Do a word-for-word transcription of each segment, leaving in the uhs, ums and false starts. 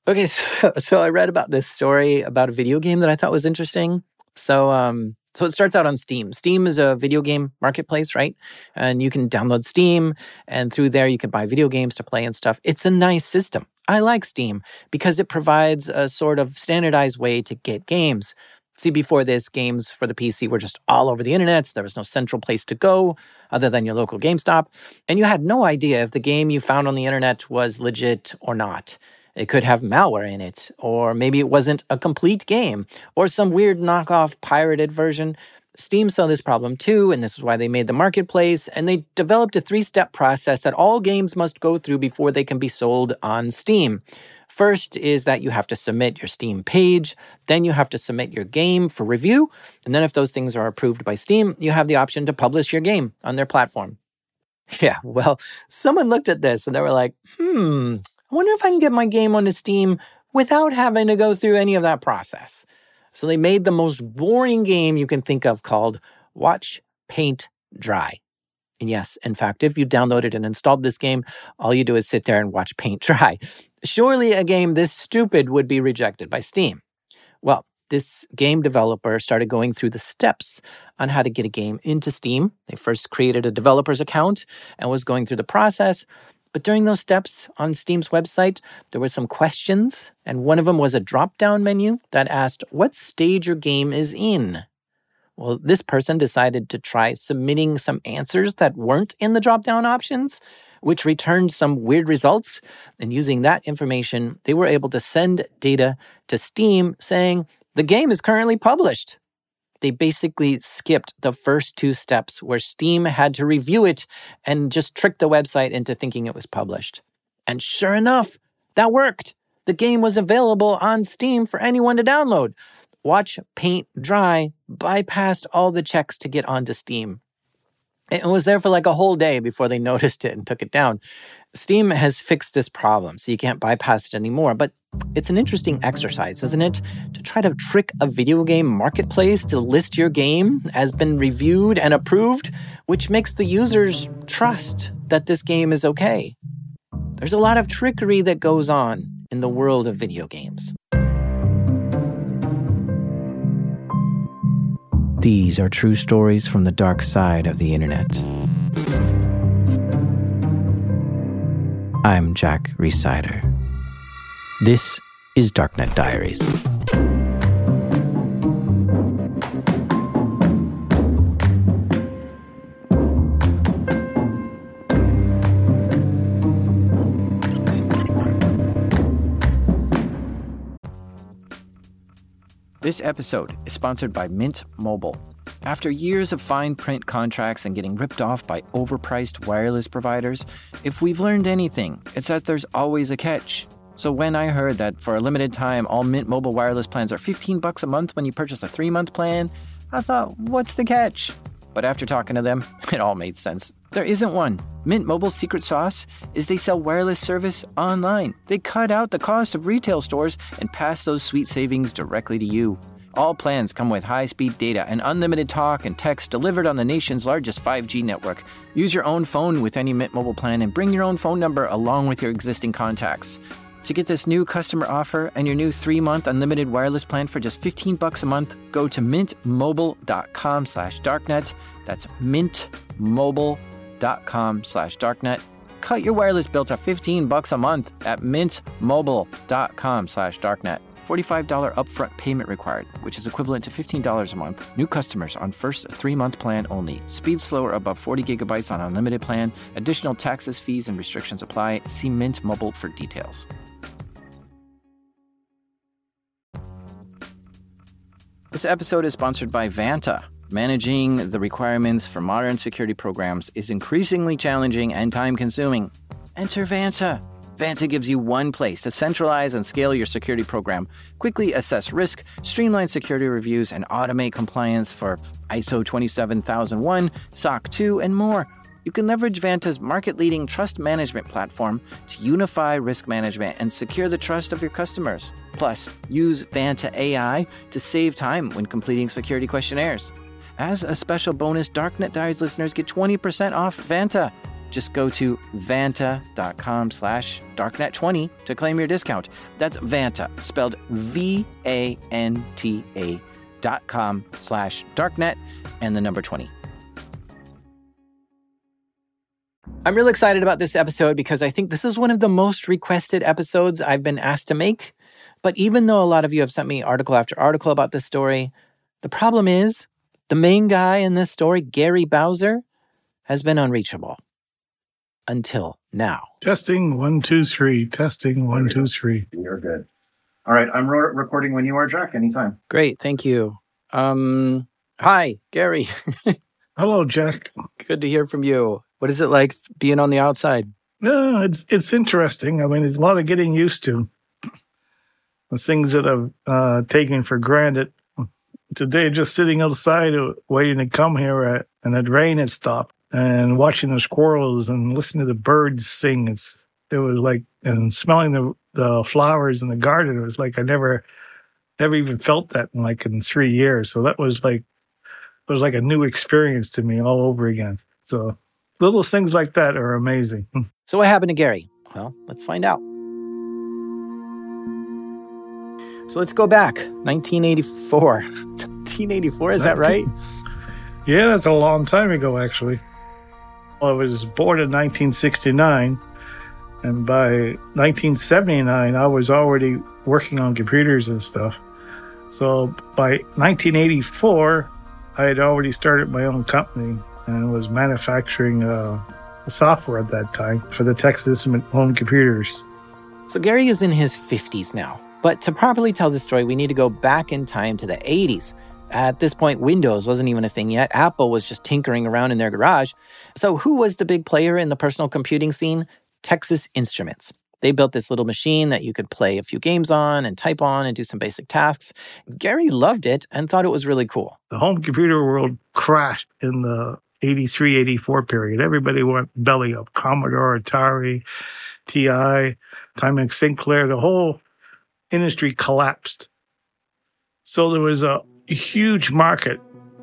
Okay, so, so I read about this story about a video game that I thought was interesting. So, um, so it starts out on Steam. Steam is a video game marketplace, right? And you can download Steam, and through there you can buy video games to play and stuff. It's a nice system. I like Steam because it provides a sort of standardized way to get games. See, before this, games for the P C were just all over the internet. There was no central place to go other than your local GameStop. And you had no idea if the game you found on the internet was legit or not. It could have malware in it, or maybe it wasn't a complete game, or some weird knockoff pirated version. Steam saw this problem too, and this is why they made the marketplace, and they developed a three-step process that all games must go through before they can be sold on Steam. First is that you have to submit your Steam page, then you have to submit your game for review, and then if those things are approved by Steam, you have the option to publish your game on their platform. Yeah, well, someone looked at this and they were like, hmm... I wonder if I can get my game onto Steam without having to go through any of that process. So they made the most boring game you can think of called Watch Paint Dry. And yes, in fact, if you downloaded and installed this game, all you do is sit there and watch paint dry. Surely a game this stupid would be rejected by Steam. Well, this game developer started going through the steps on how to get a game into Steam. They first created a developer's account and was going through the process. But during those steps on Steam's website, there were some questions, and one of them was a drop-down menu that asked what stage your game is in. Well, this person decided to try submitting some answers that weren't in the drop-down options, which returned some weird results. And using that information, they were able to send data to Steam saying, the game is currently published. They basically skipped the first two steps where Steam had to review it and just tricked the website into thinking it was published. And sure enough, that worked. The game was available on Steam for anyone to download. Watch Paint Dry bypassed all the checks to get onto Steam. It was there for like a whole day before they noticed it and took it down. Steam has fixed this problem, so you can't bypass it anymore. But it's an interesting exercise, isn't it? To try to trick a video game marketplace to list your game as been reviewed and approved, which makes the users trust that this game is okay. There's a lot of trickery that goes on in the world of video games. These are true stories from the dark side of the internet. I'm Jack Rhysider. This is Darknet Diaries. This episode is sponsored by Mint Mobile. After years of fine print contracts and getting ripped off by overpriced wireless providers, if we've learned anything, it's that there's always a catch. So when I heard that for a limited time, all Mint Mobile wireless plans are fifteen bucks a month when you purchase a three-month plan, I thought, what's the catch? But after talking to them, it all made sense. There isn't one. Mint Mobile's secret sauce is they sell wireless service online. They cut out the cost of retail stores and pass those sweet savings directly to you. All plans come with high-speed data and unlimited talk and text delivered on the nation's largest five G network. Use your own phone with any Mint Mobile plan and bring your own phone number along with your existing contacts. To get this new customer offer and your new three-month unlimited wireless plan for just fifteen bucks a month, go to mintmobile.com slash darknet. That's mintmobile.com slash darknet. Cut your wireless bill to fifteen bucks a month at mintmobile.com slash darknet. forty-five dollars upfront payment required, which is equivalent to fifteen dollars a month. New customers on first three-month plan only. Speed slower above forty gigabytes on unlimited plan. Additional taxes, fees, and restrictions apply. See Mint Mobile for details. This episode is sponsored by Vanta. Managing the requirements for modern security programs is increasingly challenging and time-consuming. Enter Vanta. Vanta gives you one place to centralize and scale your security program, quickly assess risk, streamline security reviews, and automate compliance for I S O twenty-seven thousand one, S O C two, and more. You can leverage Vanta's market-leading trust management platform to unify risk management and secure the trust of your customers. Plus, use Vanta A I to save time when completing security questionnaires. As a special bonus, Darknet Diaries listeners get twenty percent off Vanta. Just go to vanta.com slash darknet20 to claim your discount. That's Vanta, spelled V A N T A dot com slash darknet and the number twenty. I'm really excited about this episode because I think this is one of the most requested episodes I've been asked to make. But even though a lot of you have sent me article after article about this story, the problem is the main guy in this story, Gary Bowser, has been unreachable. Until now. Testing, one, two, three. Testing, one, two, three. You're good. All right, I'm re- recording when you are, Jack, anytime. Great, thank you. Um, hi, Gary. Hello, Jack. Good to hear from you. What is it like being on the outside? No, it's it's interesting. I mean, there's a lot of getting used to. The things that I've uh, taken for granted. Today, just sitting outside uh, waiting to come here, uh, and the rain had stopped, and watching the squirrels and listening to the birds sing. It's it was like, and smelling the the flowers in the garden. It was like I never, never even felt that in like in three years. So that was like, it was like a new experience to me all over again. So little things like that are amazing. So what happened to Gary? Well, let's find out. So let's go back, nineteen eighty-four. nineteen eighty-four, is that right? Yeah, that's a long time ago, actually. Well, I was born in nineteen sixty-nine, and by nineteen seventy-nine, I was already working on computers and stuff. So by nineteen eighty-four, I had already started my own company and was manufacturing uh, software at that time for the Texas Instruments home computers. So Gary is in his fifties now. But to properly tell this story, we need to go back in time to the eighties. At this point, Windows wasn't even a thing yet. Apple was just tinkering around in their garage. So who was the big player in the personal computing scene? Texas Instruments. They built this little machine that you could play a few games on and type on and do some basic tasks. Gary loved it and thought it was really cool. The home computer world crashed in the eighty-three eighty-four period. Everybody went belly up. Commodore, Atari, T I, Timex Sinclair, the whole industry collapsed. So there was a huge market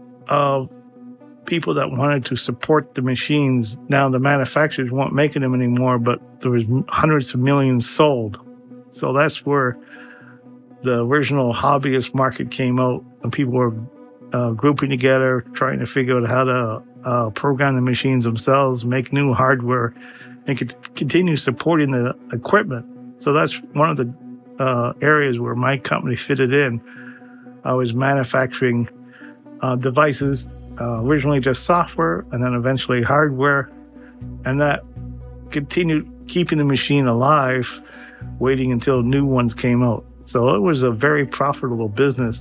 of people that wanted to support the machines. Now the manufacturers weren't making them anymore, but there was hundreds of millions sold. So that's where the original hobbyist market came out, and people were uh, grouping together, trying to figure out how to uh, program the machines themselves, make new hardware, and could continue supporting the equipment. So that's one of the Uh, areas where my company fitted in. I was manufacturing uh, devices, uh, originally just software, and then eventually hardware, and that continued keeping the machine alive, waiting until new ones came out. So it was a very profitable business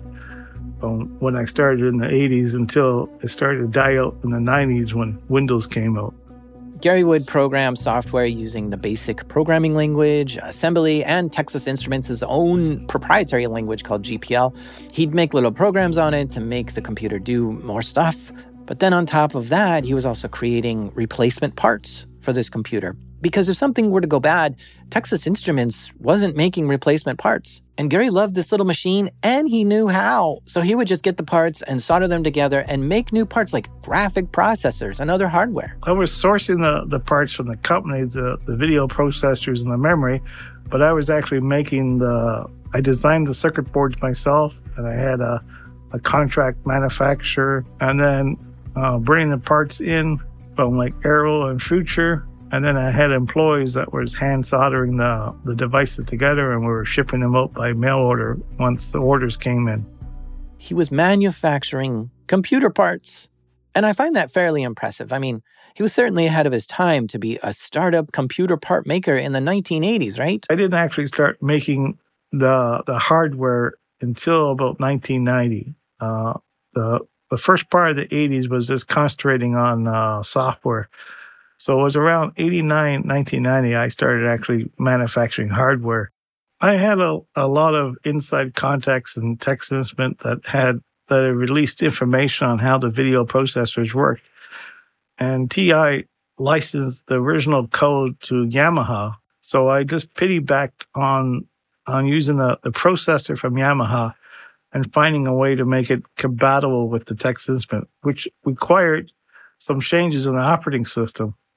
um, when I started in the eighties until it started to die out in the nineties when Windows came out. Gary would program software using the basic programming language, assembly, and Texas Instruments' own proprietary language called G P L. He'd make little programs on it to make the computer do more stuff. But then on top of that, he was also creating replacement parts for this computer. Because if something were to go bad, Texas Instruments wasn't making replacement parts. And Gary loved this little machine, and he knew how. So he would just get the parts and solder them together and make new parts like graphic processors and other hardware. I was sourcing the, the parts from the company, the, the video processors and the memory, but I was actually making the, I designed the circuit boards myself, and I had a, a contract manufacturer, and then uh, bringing the parts in from like Arrow and Future. And then I had employees that was hand soldering the, the devices together, and we were shipping them out by mail order once the orders came in. He was manufacturing computer parts. And I find that fairly impressive. I mean, he was certainly ahead of his time to be a startup computer part maker in the nineteen eighties, right? I didn't actually start making the the hardware until about nineteen ninety. Uh, the, the first part of the eighties was just concentrating on uh, software. So it was around eighty-nine, nineteen ninety, I started actually manufacturing hardware. I had a, a lot of inside contacts in Texas Instruments that had that had released information on how the video processors worked. And T I licensed the original code to Yamaha. So I just piggybacked on on using the, the processor from Yamaha and finding a way to make it compatible with the Texas Instruments, which required some changes in the operating system.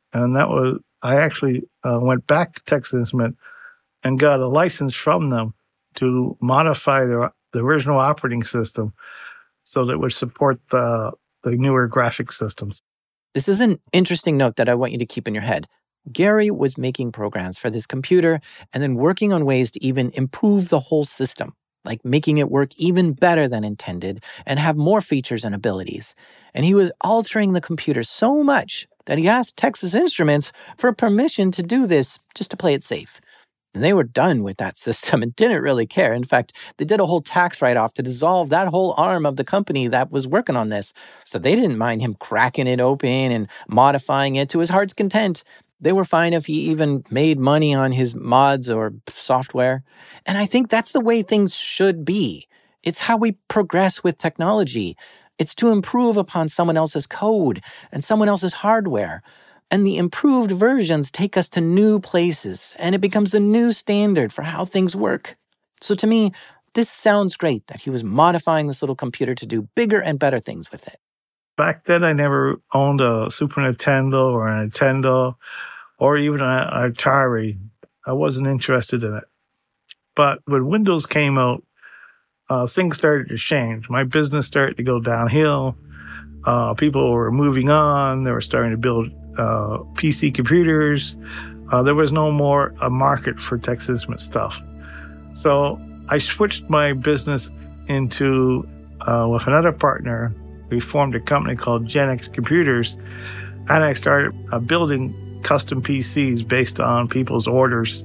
And that was, I actually uh, went back to Texas Instruments and got a license from them to modify their, the original operating system so that it would support the, the newer graphic systems. This is an interesting note that I want you to keep in your head. Gary was making programs for this computer and then working on ways to even improve the whole system, like making it work even better than intended and have more features and abilities. And he was altering the computer so much that he asked Texas Instruments for permission to do this just to play it safe. And they were done with that system and didn't really care. In fact, they did a whole tax write-off to dissolve that whole arm of the company that was working on this. So they didn't mind him cracking it open and modifying it to his heart's content. They were fine if he even made money on his mods or software. And I think that's the way things should be. It's how we progress with technology. It's to improve upon someone else's code and someone else's hardware. And the improved versions take us to new places, and it becomes the new standard for how things work. So to me, this sounds great that he was modifying this little computer to do bigger and better things with it. Back then, I never owned a Super Nintendo or a Nintendo or even an Atari. I wasn't interested in it. But when Windows came out, uh, things started to change. My business started to go downhill. Uh, people were moving on. They were starting to build uh, P C computers. Uh, there was no more a market for Texas Instruments stuff. So I switched my business into, uh, with another partner, we formed a company called Gen X Computers, and I started uh, building custom P Cs based on people's orders.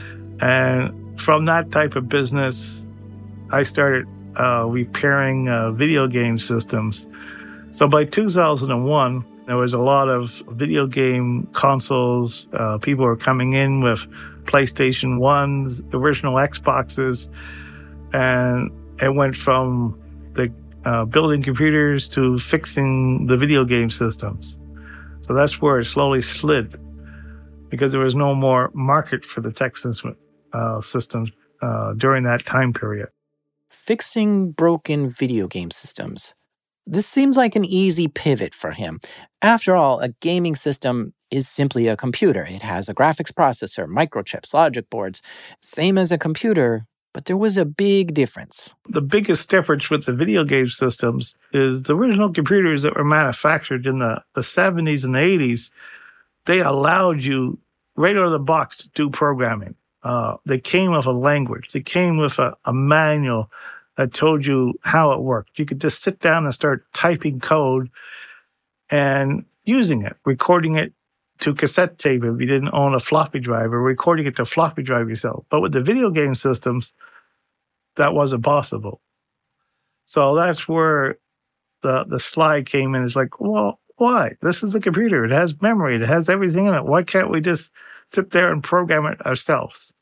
And from that type of business, I started uh, repairing uh, video game systems. So by two thousand one, there was a lot of video game consoles. Uh, people were coming in with PlayStation ones, original Xboxes, and it went from the uh, building computers to fixing the video game systems. So that's where it slowly slid, because there was no more market for the Texas Instruments uh, systems uh, during that time period. Fixing broken video game systems. This seems like an easy pivot for him. After all, a gaming system is simply a computer. It has a graphics processor, microchips, logic boards, same as a computer, but there was a big difference. The biggest difference with the video game systems is the original computers that were manufactured in the, the seventies and the eighties, they allowed you right out of the box to do programming. Uh, they came with a language. They came with a, a manual that told you how it worked. You could just sit down and start typing code and using it, recording it to cassette tape if you didn't own a floppy drive, or recording it to floppy drive yourself. But with the video game systems, that wasn't possible. So that's where the, the slide came in. It's like, well, why? This is a computer. It has memory. It has everything in it. Why can't we just sit there and program it ourselves?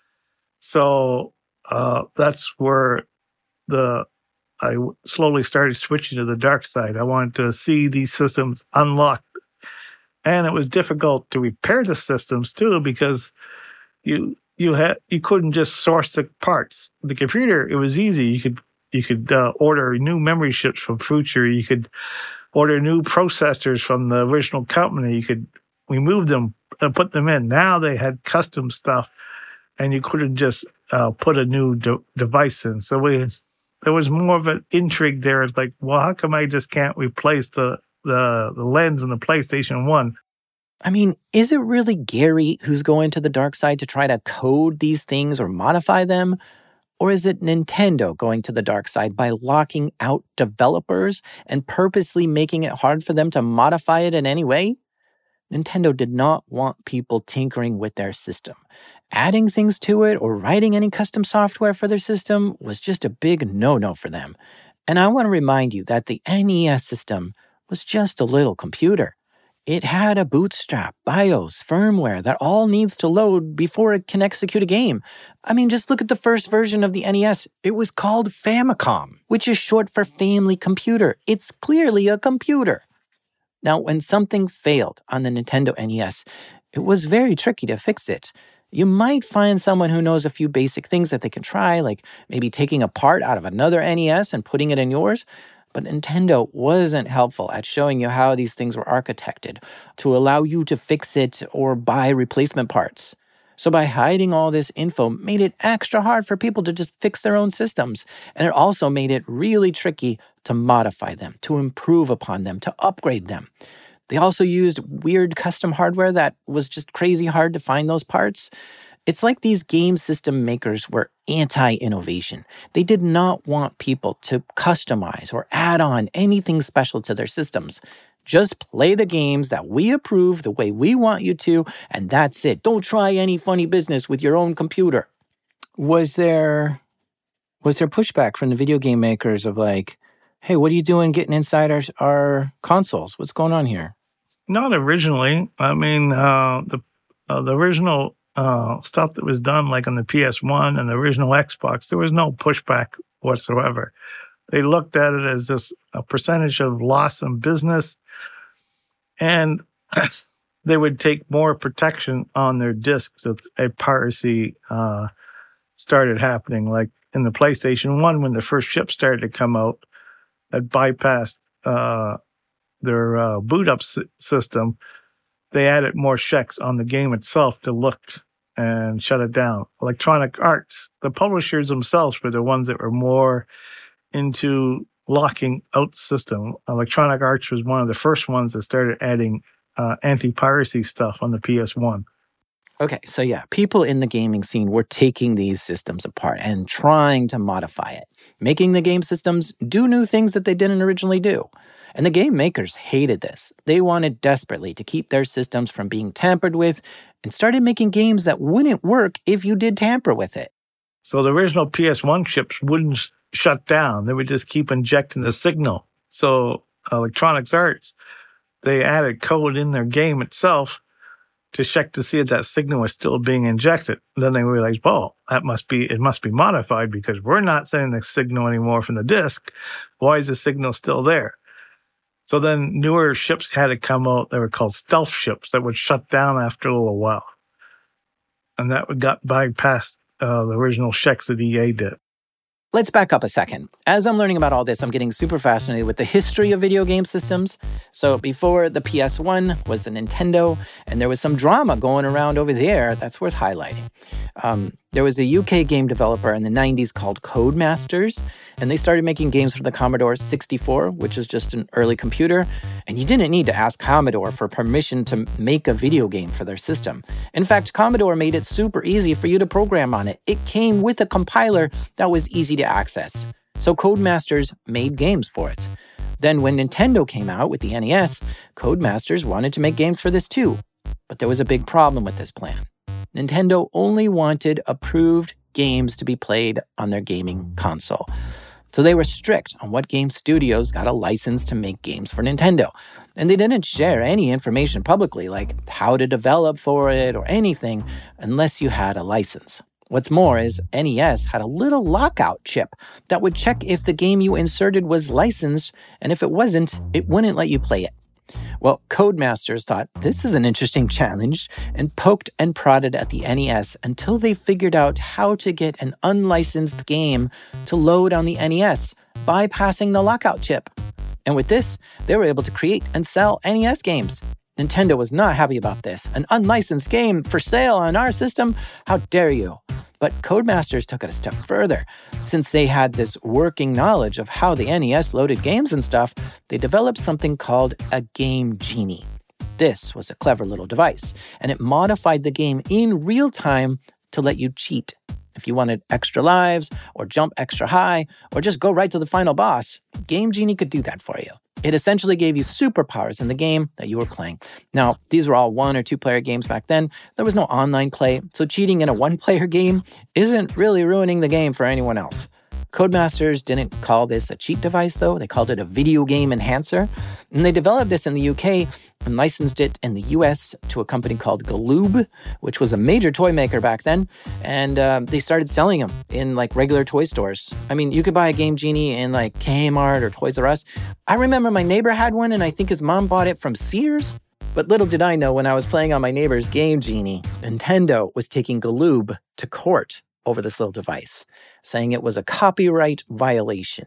So uh, that's where the I slowly started switching to the dark side. I wanted to see these systems unlocked. And it was difficult to repair the systems too, because you you had you couldn't just source the parts. The computer, it was easy. You could you could uh, order new memory chips from Future. You could order new processors from the original company. You could remove them and put them in. Now they had custom stuff, and you couldn't just uh, put a new de- device in. So we. There was more of an intrigue there. It's like, well, how come I just can't replace the, the, the lens in the PlayStation one? I mean, is it really Gary who's going to the dark side to try to code these things or modify them? Or is it Nintendo going to the dark side by locking out developers and purposely making it hard for them to modify it in any way? Nintendo did not want people tinkering with their system. Adding things to it or writing any custom software for their system was just a big no-no for them. And I want to remind you that the N E S system was just a little computer. It had a bootstrap, BIOS, firmware that all needs to load before it can execute a game. I mean, just look at the first version of the N E S. It was called Famicom, which is short for Family Computer. It's clearly a computer. Now, when something failed on the Nintendo N E S, it was very tricky to fix it. You might find someone who knows a few basic things that they can try, like maybe taking a part out of another N E S and putting it in yours. But Nintendo wasn't helpful at showing you how these things were architected to allow you to fix it or buy replacement parts. So by hiding all this info made it extra hard for people to just fix their own systems. And it also made it really tricky to modify them, to improve upon them, to upgrade them. They also used weird custom hardware that was just crazy hard to find those parts. It's like these game system makers were anti-innovation. They did not want people to customize or add on anything special to their systems. Just play the games that we approve the way we want you to, and that's it. Don't try any funny business with your own computer. Was there, was there pushback from the video game makers of like, hey, what are you doing getting inside our, our consoles? What's going on here? Not originally. I mean, uh, the uh, the original uh, stuff that was done, like on the P S one and the original Xbox, there was no pushback whatsoever. They looked at it as just a percentage of loss in business, and they would take more protection on their discs if a piracy uh, started happening. Like in the PlayStation one, when the first chip started to come out that bypassed uh, their uh, boot up s- system, they added more checks on the game itself to look and shut it down. Electronic Arts, the publishers themselves were the ones that were more into locking out the system. Electronic Arts was one of the first ones that started adding uh, anti-piracy stuff on the P S one. Okay, so yeah, people in the gaming scene were taking these systems apart and trying to modify it, making the game systems do new things that they didn't originally do. And the game makers hated this. They wanted desperately to keep their systems from being tampered with and started making games that wouldn't work if you did tamper with it. So the original P S one chips wouldn't sh- shut down. They would just keep injecting the signal. So Electronic Arts, they added code in their game itself to check to see if that signal was still being injected. Then they realized, well, that must be, it must be modified because we're not sending the signal anymore from the disk. Why is the signal still there? So then newer ships had to come out. They were called stealth ships that would shut down after a little while. And that got bypassed uh, the original checks that E A did. Let's back up a second. As I'm learning about all this, I'm getting super fascinated with the history of video game systems. So before the P S one was the Nintendo, and there was some drama going around over there that's worth highlighting. Um, there was a U K game developer in the nineties called Codemasters, and they started making games for the Commodore sixty-four, which is just an early computer, and you didn't need to ask Commodore for permission to make a video game for their system. In fact, Commodore made it super easy for you to program on it. It came with a compiler that was easy to access. So Codemasters made games for it. Then when Nintendo came out with the N E S, Codemasters wanted to make games for this too. But there was a big problem with this plan. Nintendo only wanted approved games to be played on their gaming console. So they were strict on what game studios got a license to make games for Nintendo. And they didn't share any information publicly, like how to develop for it or anything, unless you had a license. What's more is N E S had a little lockout chip that would check if the game you inserted was licensed, and if it wasn't, it wouldn't let you play it. Well, Codemasters thought this is an interesting challenge and poked and prodded at the N E S until they figured out how to get an unlicensed game to load on the N E S, bypassing the lockout chip. And with this, they were able to create and sell N E S games. Nintendo was not happy about this. An unlicensed game for sale on our system? How dare you? But Codemasters took it a step further. Since they had this working knowledge of how the N E S loaded games and stuff, they developed something called a Game Genie. This was a clever little device, and it modified the game in real time to let you cheat. If you wanted extra lives, or jump extra high, or just go right to the final boss, Game Genie could do that for you. It essentially gave you superpowers in the game that you were playing. Now, these were all one or two player games back then. There was no online play, so cheating in a one player game isn't really ruining the game for anyone else. Codemasters didn't call this a cheat device, though. They called it a video game enhancer. And they developed this in the U K and licensed it in the U S to a company called Galoob, which was a major toy maker back then. And uh, they started selling them in like regular toy stores. I mean, you could buy a Game Genie in like Kmart or Toys R Us. I remember my neighbor had one, and I think his mom bought it from Sears. But little did I know, when I was playing on my neighbor's Game Genie, Nintendo was taking Galoob to court over this little device, saying it was a copyright violation.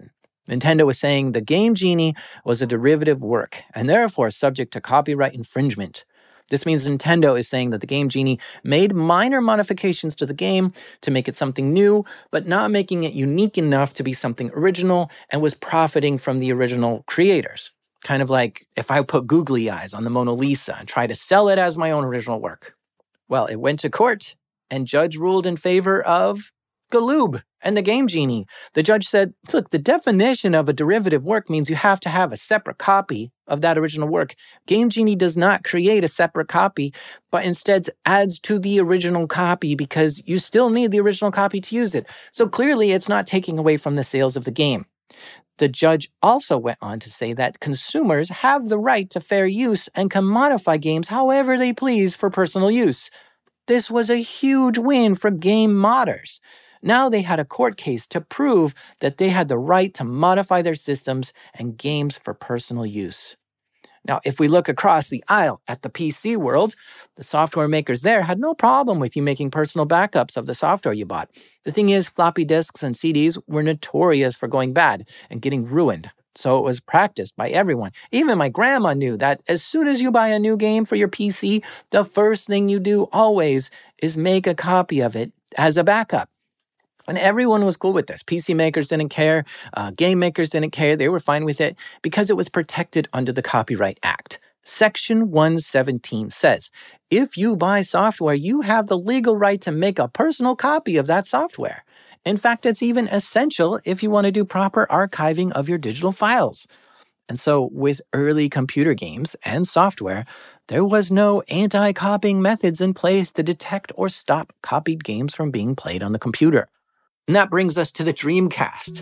Nintendo was saying the Game Genie was a derivative work and therefore subject to copyright infringement. This means Nintendo is saying that the Game Genie made minor modifications to the game to make it something new, but not making it unique enough to be something original, and was profiting from the original creators. Kind of like if I put googly eyes on the Mona Lisa and try to sell it as my own original work. Well, it went to court, and judge ruled in favor of Galoob and the Game Genie. The judge said, look, the definition of a derivative work means you have to have a separate copy of that original work. Game Genie does not create a separate copy, but instead adds to the original copy because you still need the original copy to use it. So clearly it's not taking away from the sales of the game. The judge also went on to say that consumers have the right to fair use and can modify games however they please for personal use. This was a huge win for game modders. Now they had a court case to prove that they had the right to modify their systems and games for personal use. Now, if we look across the aisle at the P C world, the software makers there had no problem with you making personal backups of the software you bought. The thing is, floppy disks and C Ds were notorious for going bad and getting ruined. So it was practiced by everyone. Even my grandma knew that as soon as you buy a new game for your P C, the first thing you do always is make a copy of it as a backup. And everyone was cool with this. P C makers didn't care. Uh, game makers didn't care. They were fine with it because it was protected under the Copyright Act. Section one seventeen says, if you buy software, you have the legal right to make a personal copy of that software. In fact, it's even essential if you want to do proper archiving of your digital files. And so with early computer games and software, there was no anti-copying methods in place to detect or stop copied games from being played on the computer. And that brings us to the Dreamcast.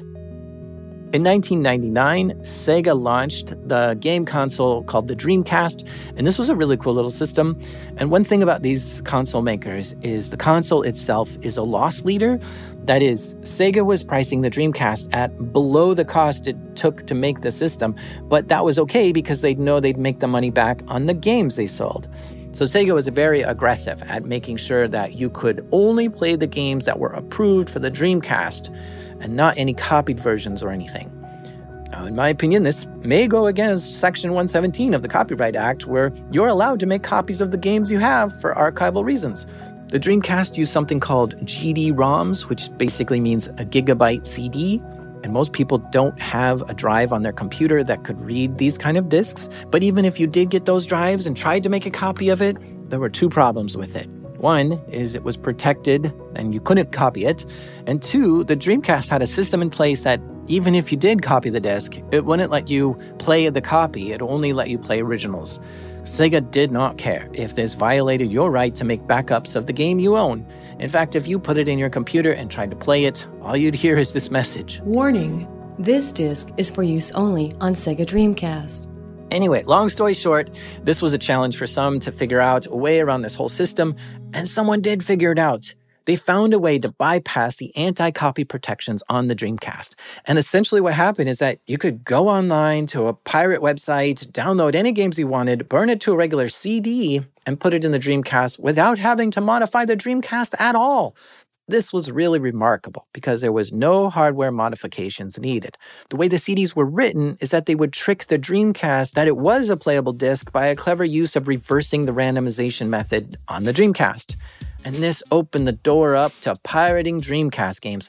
In nineteen ninety-nine, Sega launched the game console called the Dreamcast, and this was a really cool little system. And one thing about these console makers is the console itself is a loss leader. That is, Sega was pricing the Dreamcast at below the cost it took to make the system, but that was okay because they'd know they'd make the money back on the games they sold. So Sega was very aggressive at making sure that you could only play the games that were approved for the Dreamcast and not any copied versions or anything. Now, in my opinion, this may go against Section one seventeen of the Copyright Act, where you're allowed to make copies of the games you have for archival reasons. The Dreamcast used something called G D ROMs, which basically means a gigabyte C D. And most people don't have a drive on their computer that could read these kind of disks. But even if you did get those drives and tried to make a copy of it, there were two problems with it. One is it was protected and you couldn't copy it. And two, the Dreamcast had a system in place that even if you did copy the disc, it wouldn't let you play the copy. It only let you play originals. Sega did not care if this violated your right to make backups of the game you own. In fact, if you put it in your computer and tried to play it, all you'd hear is this message. Warning, this disc is for use only on Sega Dreamcast. Anyway, long story short, this was a challenge for some to figure out a way around this whole system, and someone did figure it out. They found a way to bypass the anti-copy protections on the Dreamcast. And essentially what happened is that you could go online to a pirate website, download any games you wanted, burn it to a regular C D, and put it in the Dreamcast without having to modify the Dreamcast at all. This was really remarkable because there was no hardware modifications needed. The way the C Ds were written is that they would trick the Dreamcast that it was a playable disc by a clever use of reversing the randomization method on the Dreamcast. And this opened the door up to pirating Dreamcast games.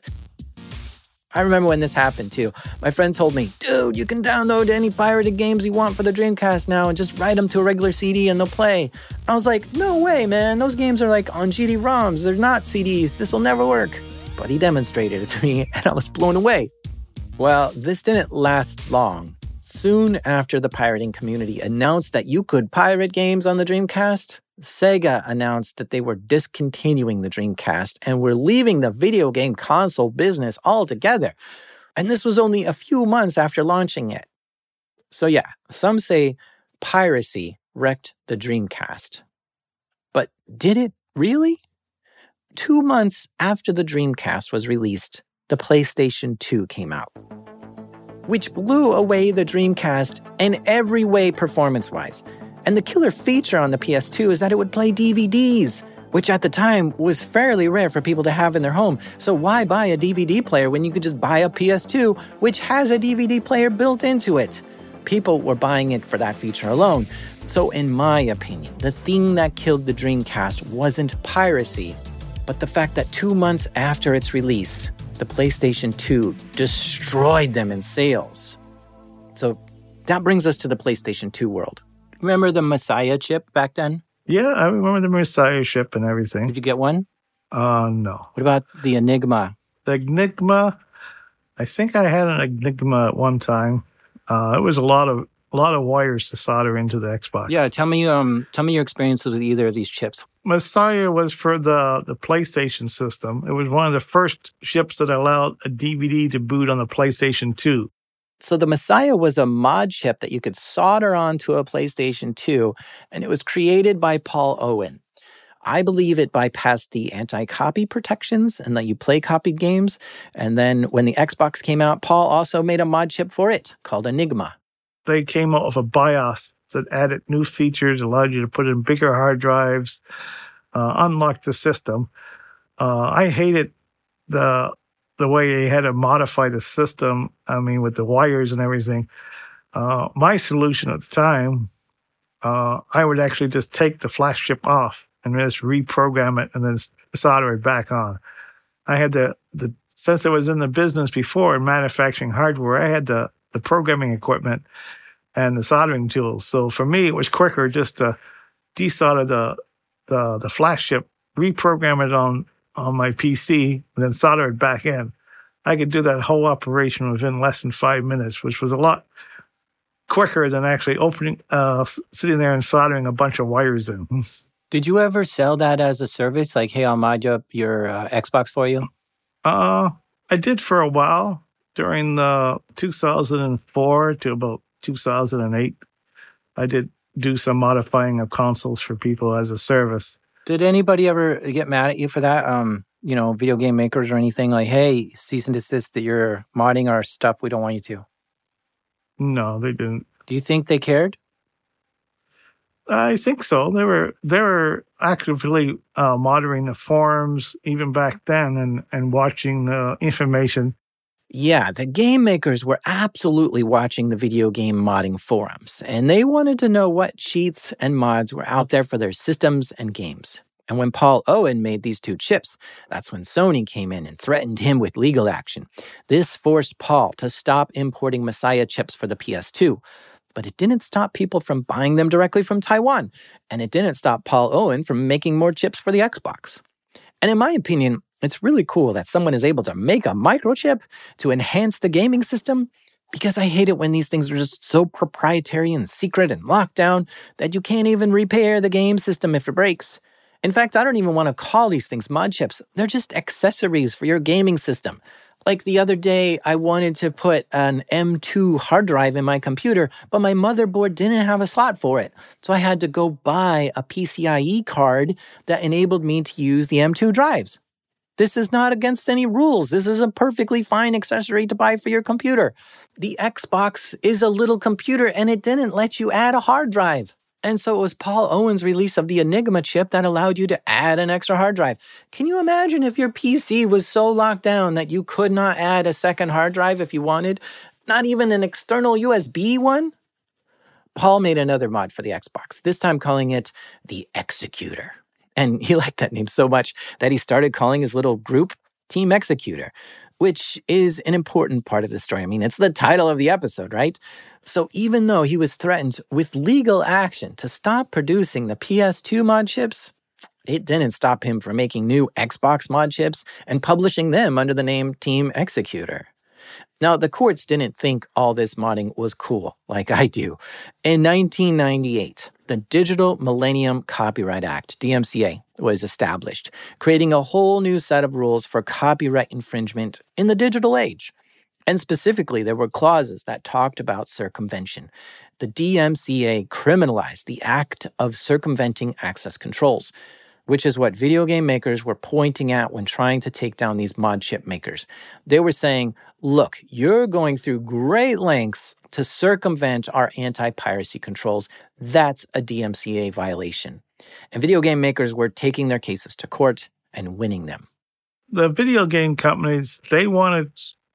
I remember when this happened too. My friend told me, dude, you can download any pirated games you want for the Dreamcast now and just write them to a regular C D and they'll play. I was like, no way, man. Those games are like on G D ROMs. They're not C Ds. This will never work. But he demonstrated it to me and I was blown away. Well, this didn't last long. Soon after the pirating community announced that you could pirate games on the Dreamcast, Sega announced that they were discontinuing the Dreamcast and were leaving the video game console business altogether. And this was only a few months after launching it. So yeah, some say piracy wrecked the Dreamcast. But did it really? Two months after the Dreamcast was released, the PlayStation two came out, which blew away the Dreamcast in every way performance-wise. And the killer feature on the P S two is that it would play D V Ds. which at the time was fairly rare for people to have in their home. So why buy a D V D player when you could just buy a P S two, which has a D V D player built into it? People were buying it for that feature alone. So in my opinion, the thing that killed the Dreamcast wasn't piracy, but the fact that two months after its release, the PlayStation two destroyed them in sales. So that brings us to the PlayStation two world. Remember the Messiah chip back then? Yeah, I remember the Messiah ship and everything. Did you get one? Uh, no. What about the Enigma? The Enigma, I think I had an Enigma at one time. Uh, it was a lot of a lot of wires to solder into the Xbox. Yeah, tell me um tell me your experience with either of these chips. Messiah was for the, the PlayStation system. It was one of the first chips that allowed a D V D to boot on the PlayStation two. So the Messiah was a mod chip that you could solder onto a PlayStation two, and it was created by Paul Owen. I believe it bypassed the anti-copy protections and let you play copied games. And then when the Xbox came out, Paul also made a mod chip for it called Enigma. They came out with a BIOS that added new features, allowed you to put in bigger hard drives, uh, unlocked the system. Uh, I hated the the way they had to modify the system. I mean, with the wires and everything. Uh, my solution at the time, uh, I would actually just take the flash chip off and just reprogram it and then solder it back on. I had the, the since I was in the business before in manufacturing hardware, I had the, the programming equipment and the soldering tools. So for me, it was quicker just to desolder the the, the flash chip, reprogram it on, on my P C, and then solder it back in. I could do that whole operation within less than five minutes, which was a lot quicker than actually opening, uh, sitting there and soldering a bunch of wires in. Did you ever sell that as a service? Like, hey, I'll mod up your uh, Xbox for you? Uh, I did for a while during the two thousand four to about two thousand eight. I did do some modifying of consoles for people as a service. Did anybody ever get mad at you for that? Um, you know, video game makers or anything like, hey, cease and desist that you're modding our stuff. We don't want you to. No, they didn't. Do you think they cared? I think so. They were they were actively uh, monitoring the forums even back then and, and watching the information. Yeah, the game makers were absolutely watching the video game modding forums, and they wanted to know what cheats and mods were out there for their systems and games. And when Paul Owen made these two chips, that's when Sony came in and threatened him with legal action. This forced Paul to stop importing Messiah chips for the P S two. But it didn't stop people from buying them directly from Taiwan. And it didn't stop Paul Owen from making more chips for the Xbox. And in my opinion, it's really cool that someone is able to make a microchip to enhance the gaming system, because I hate it when these things are just so proprietary and secret and locked down that you can't even repair the game system if it breaks. In fact, I don't even want to call these things mod chips. They're just accessories for your gaming system. Like the other day, I wanted to put an M two hard drive in my computer, but my motherboard didn't have a slot for it. So I had to go buy a P C I E card that enabled me to use the M two drives. This is not against any rules. This is a perfectly fine accessory to buy for your computer. The Xbox is a little computer and it didn't let you add a hard drive. And so it was Paul Owen's release of the Enigma chip that allowed you to add an extra hard drive. Can you imagine if your P C was so locked down that you could not add a second hard drive if you wanted? Not even an external U S B one? Paul made another mod for the Xbox, this time calling it the Executor. And he liked that name so much that he started calling his little group Team Executor, which is an important part of the story. I mean, it's the title of the episode, right? So even though he was threatened with legal action to stop producing the P S two mod chips, it didn't stop him from making new Xbox mod chips and publishing them under the name Team Executor. Now, the courts didn't think all this modding was cool, like I do. In nineteen ninety-eight, the Digital Millennium Copyright Act, D M C A, was established, creating a whole new set of rules for copyright infringement in the digital age. And specifically, there were clauses that talked about circumvention. The D M C A criminalized the act of circumventing access controls, which is what video game makers were pointing at when trying to take down these mod chip makers. They were saying, look, you're going through great lengths to circumvent our anti-piracy controls. That's a D M C A violation. And video game makers were taking their cases to court and winning them. The video game companies, they wanted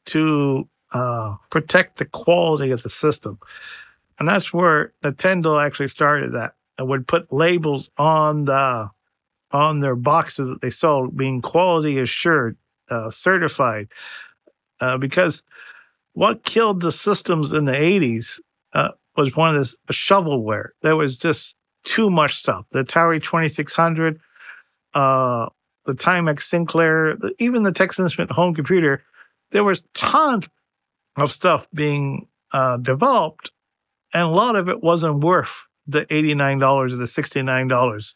to uh, protect the quality of the system. And that's where Nintendo actually started that. It would put labels on the on their boxes that they sold, being quality assured, uh, certified. Uh, because what killed the systems in the eighties uh, was one of this shovelware. There was just too much stuff. The Atari twenty-six hundred, uh, the Timex Sinclair, even the Texas Instruments home computer, there was tons of stuff being uh, developed, and a lot of it wasn't worth the eighty-nine dollars or the sixty-nine dollars.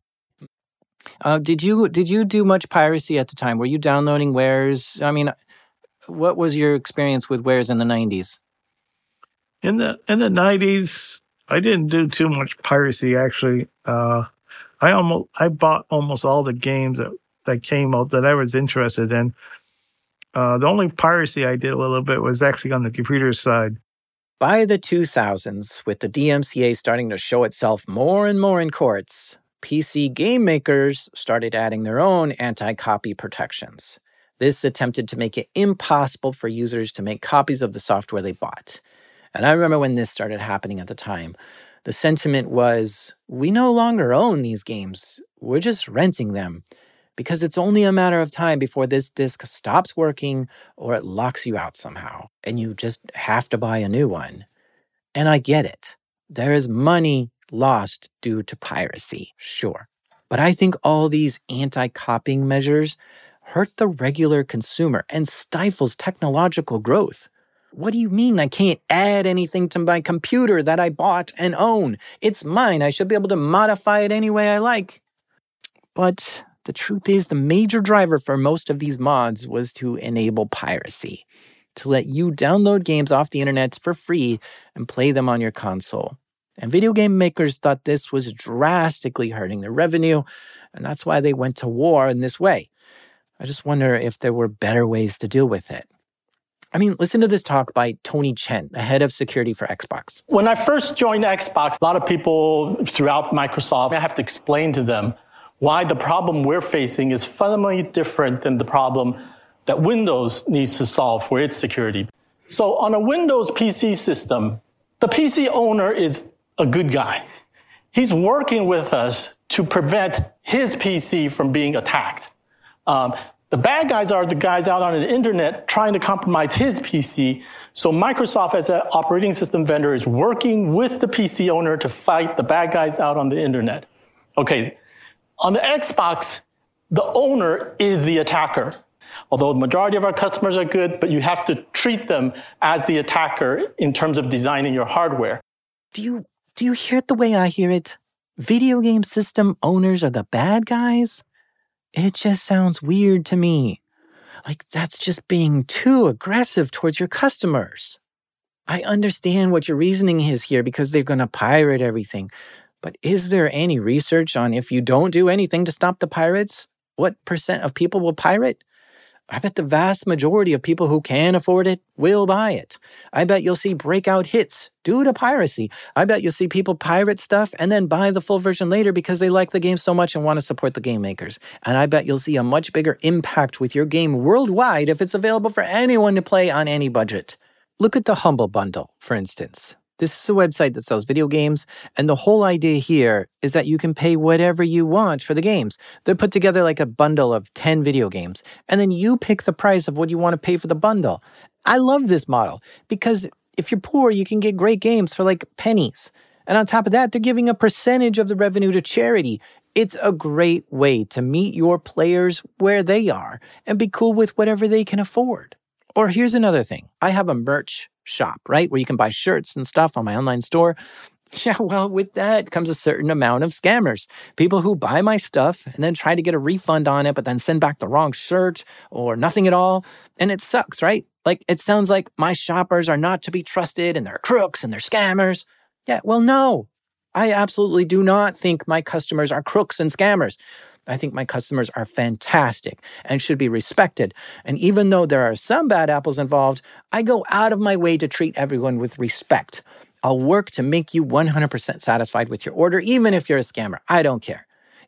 Uh, did you did you do much piracy at the time? Were you downloading wares? I mean, what was your experience with wares in the nineties? In the in the nineties, I didn't do too much piracy. Actually, uh, I almost I bought almost all the games that, that came out that I was interested in. Uh, the only piracy I did a little bit was actually on the computer side. By the two thousands, with the D M C A starting to show itself more and more in courts, P C game makers started adding their own anti-copy protections. This attempted to make it impossible for users to make copies of the software they bought. And I remember when this started happening at the time, the sentiment was, we no longer own these games. We're just renting them, because it's only a matter of time before this disc stops working or it locks you out somehow, and you just have to buy a new one. And I get it. There is money lost due to piracy, sure. But I think all these anti-copying measures hurt the regular consumer and stifles technological growth. What do you mean I can't add anything to my computer that I bought and own? It's mine. I should be able to modify it any way I like. But the truth is, the major driver for most of these mods was to enable piracy, to let you download games off the internet for free and play them on your console. And video game makers thought this was drastically hurting their revenue, and that's why they went to war in this way. I just wonder if there were better ways to deal with it. I mean, listen to this talk by Tony Chen, the head of security for Xbox. When I first joined Xbox, a lot of people throughout Microsoft, I have to explain to them why the problem we're facing is fundamentally different than the problem that Windows needs to solve for its security. So on a Windows P C system, the P C owner is a good guy. He's working with us to prevent his P C from being attacked. Um, the bad guys are the guys out on the internet trying to compromise his P C. So Microsoft, as an operating system vendor, is working with the P C owner to fight the bad guys out on the internet. Okay, on the Xbox, the owner is the attacker. Although the majority of our customers are good, but you have to treat them as the attacker in terms of designing your hardware. Do you do you hear it the way I hear it? Video game system owners are the bad guys? It just sounds weird to me. Like that's just being too aggressive towards your customers. I understand what your reasoning is here because they're going to pirate everything. But is there any research on if you don't do anything to stop the pirates, what percent of people will pirate? I bet the vast majority of people who can afford it will buy it. I bet you'll see breakout hits due to piracy. I bet you'll see people pirate stuff and then buy the full version later because they like the game so much and want to support the game makers. And I bet you'll see a much bigger impact with your game worldwide if it's available for anyone to play on any budget. Look at the Humble Bundle, for instance. This is a website that sells video games, and the whole idea here is that you can pay whatever you want for the games. They're put together like a bundle of ten video games, and then you pick the price of what you want to pay for the bundle. I love this model, because if you're poor, you can get great games for like pennies. And on top of that, they're giving a percentage of the revenue to charity. It's a great way to meet your players where they are and be cool with whatever they can afford. Or here's another thing. I have a merch shop, right? Where you can buy shirts and stuff on my online store. Yeah, well, with that comes a certain amount of scammers. People who buy my stuff and then try to get a refund on it, but then send back the wrong shirt or nothing at all. And it sucks, right? Like, it sounds like my shoppers are not to be trusted and they're crooks and they're scammers. Yeah, well, no. I absolutely do not think my customers are crooks and scammers. I think my customers are fantastic and should be respected. And even though there are some bad apples involved, I go out of my way to treat everyone with respect. I'll work to make you one hundred percent satisfied with your order, even if you're a scammer. I don't care.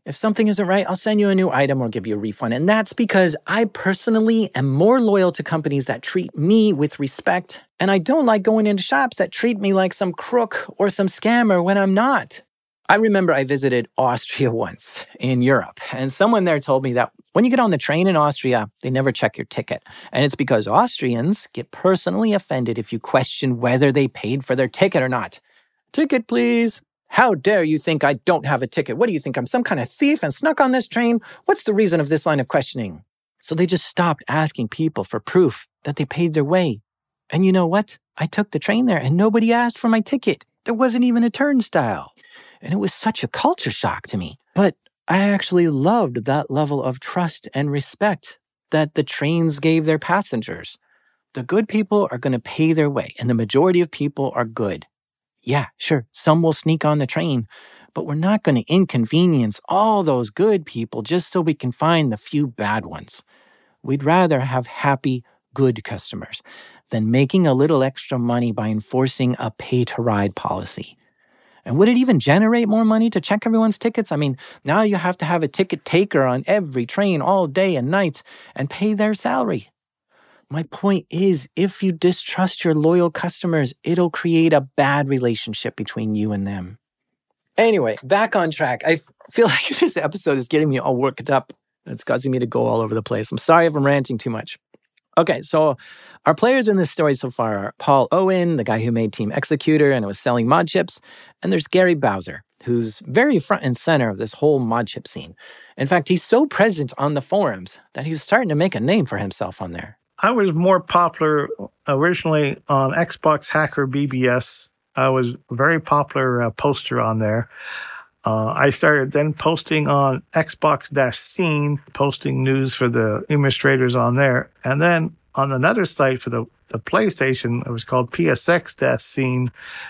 If something isn't right, I'll send you a new item or give you a refund. And that's because I personally am more loyal to companies that treat me with respect. And I don't like going into shops that treat me like some crook or some scammer when I'm not. I remember I visited Austria once in Europe, and someone there told me that when you get on the train in Austria, they never check your ticket. And it's because Austrians get personally offended if you question whether they paid for their ticket or not. Ticket, please. How dare you think I don't have a ticket? What do you think, I'm some kind of thief and snuck on this train? What's the reason of this line of questioning? So they just stopped asking people for proof that they paid their way. And you know what? I took the train there and nobody asked for my ticket. There wasn't even a turnstile. And it was such a culture shock to me. But I actually loved that level of trust and respect that the trains gave their passengers. The good people are going to pay their way, and the majority of people are good. Yeah, sure, some will sneak on the train, but we're not going to inconvenience all those good people just so we can find the few bad ones. We'd rather have happy, good customers than making a little extra money by enforcing a pay-to-ride policy. And would it even generate more money to check everyone's tickets? I mean, now you have to have a ticket taker on every train all day and night and pay their salary. My point is, if you distrust your loyal customers, it'll create a bad relationship between you and them. Anyway, back on track. I feel like this episode is getting me all worked up. It's causing me to go all over the place. I'm sorry if I'm ranting too much. Okay, so our players in this story so far are Paul Owen, the guy who made Team Executor and was selling mod chips, and there's Gary Bowser, who's very front and center of this whole mod chip scene. In fact, he's so present on the forums that he's starting to make a name for himself on there. I was more popular originally on Xbox Hacker B B S. I was a very popular uh, poster on there. Uh, I started then posting on Xbox-Scene, posting news for the illustrators on there. And then on another site for the, the PlayStation, it was called P S X-Scene.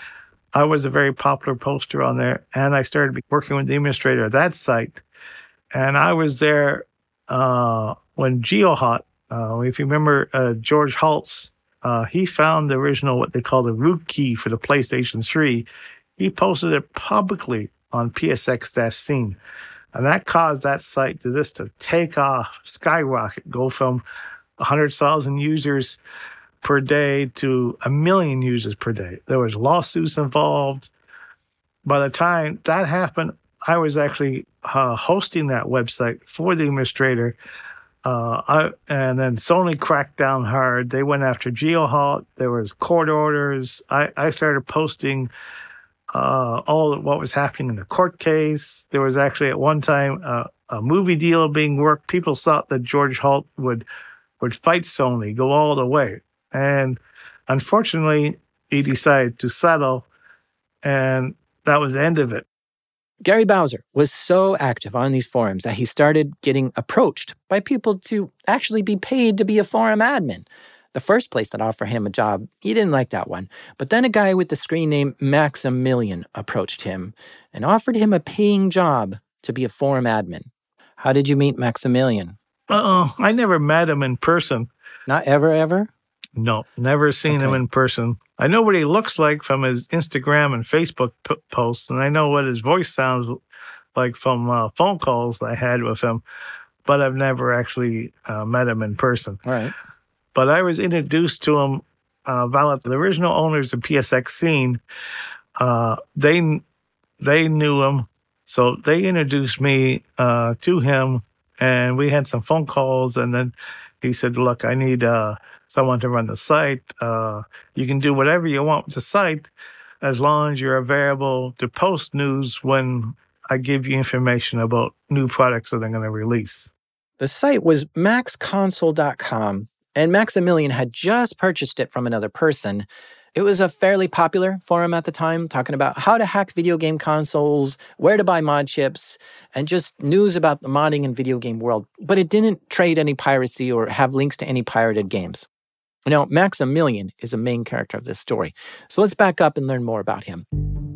I was a very popular poster on there. And I started working with the illustrator of that site. And I was there uh, when GeoHot, uh, if you remember uh, George Holtz, uh, he found the original, what they call the root key for the PlayStation three. He posted it publicly on P S X-Scene. And that caused that site to just to take off, skyrocket, go from one hundred thousand users per day to a million users per day. There was lawsuits involved. By the time that happened, I was actually uh, hosting that website for the illustrator. Uh, I, and then Sony cracked down hard. They went after GeoHot. There was court orders. I, I started posting Uh, all of what was happening in the court case. There was actually at one time uh, a movie deal being worked. People thought that George Holt would would fight Sony, go all the way. And unfortunately, he decided to settle, and that was the end of it. Gary Bowser was so active on these forums that he started getting approached by people to actually be paid to be a forum admin. The first place that offered him a job, he didn't like that one. But then a guy with the screen name Maximilian approached him and offered him a paying job to be a forum admin. How did you meet Maximilian? Uh-uh. I never met him in person. Not ever, ever? No, never seen Okay. him in person. I know what he looks like from his Instagram and Facebook p- posts, and I know what his voice sounds like from uh, phone calls I had with him, but I've never actually uh, met him in person. All right. But I was introduced to him uh, via the original owners of P S X-Scene. Uh, they they knew him, so they introduced me uh, to him, and we had some phone calls. And then he said, "Look, I need uh, someone to run the site. Uh, you can do whatever you want with the site, as long as you're available to post news when I give you information about new products that I'm going to release." The site was max console dot com. And Maximilian had just purchased it from another person. It was a fairly popular forum at the time, talking about how to hack video game consoles, where to buy mod chips, and just news about the modding and video game world. But it didn't trade any piracy or have links to any pirated games. Now, Maximilian is a main character of this story. So let's back up and learn more about him.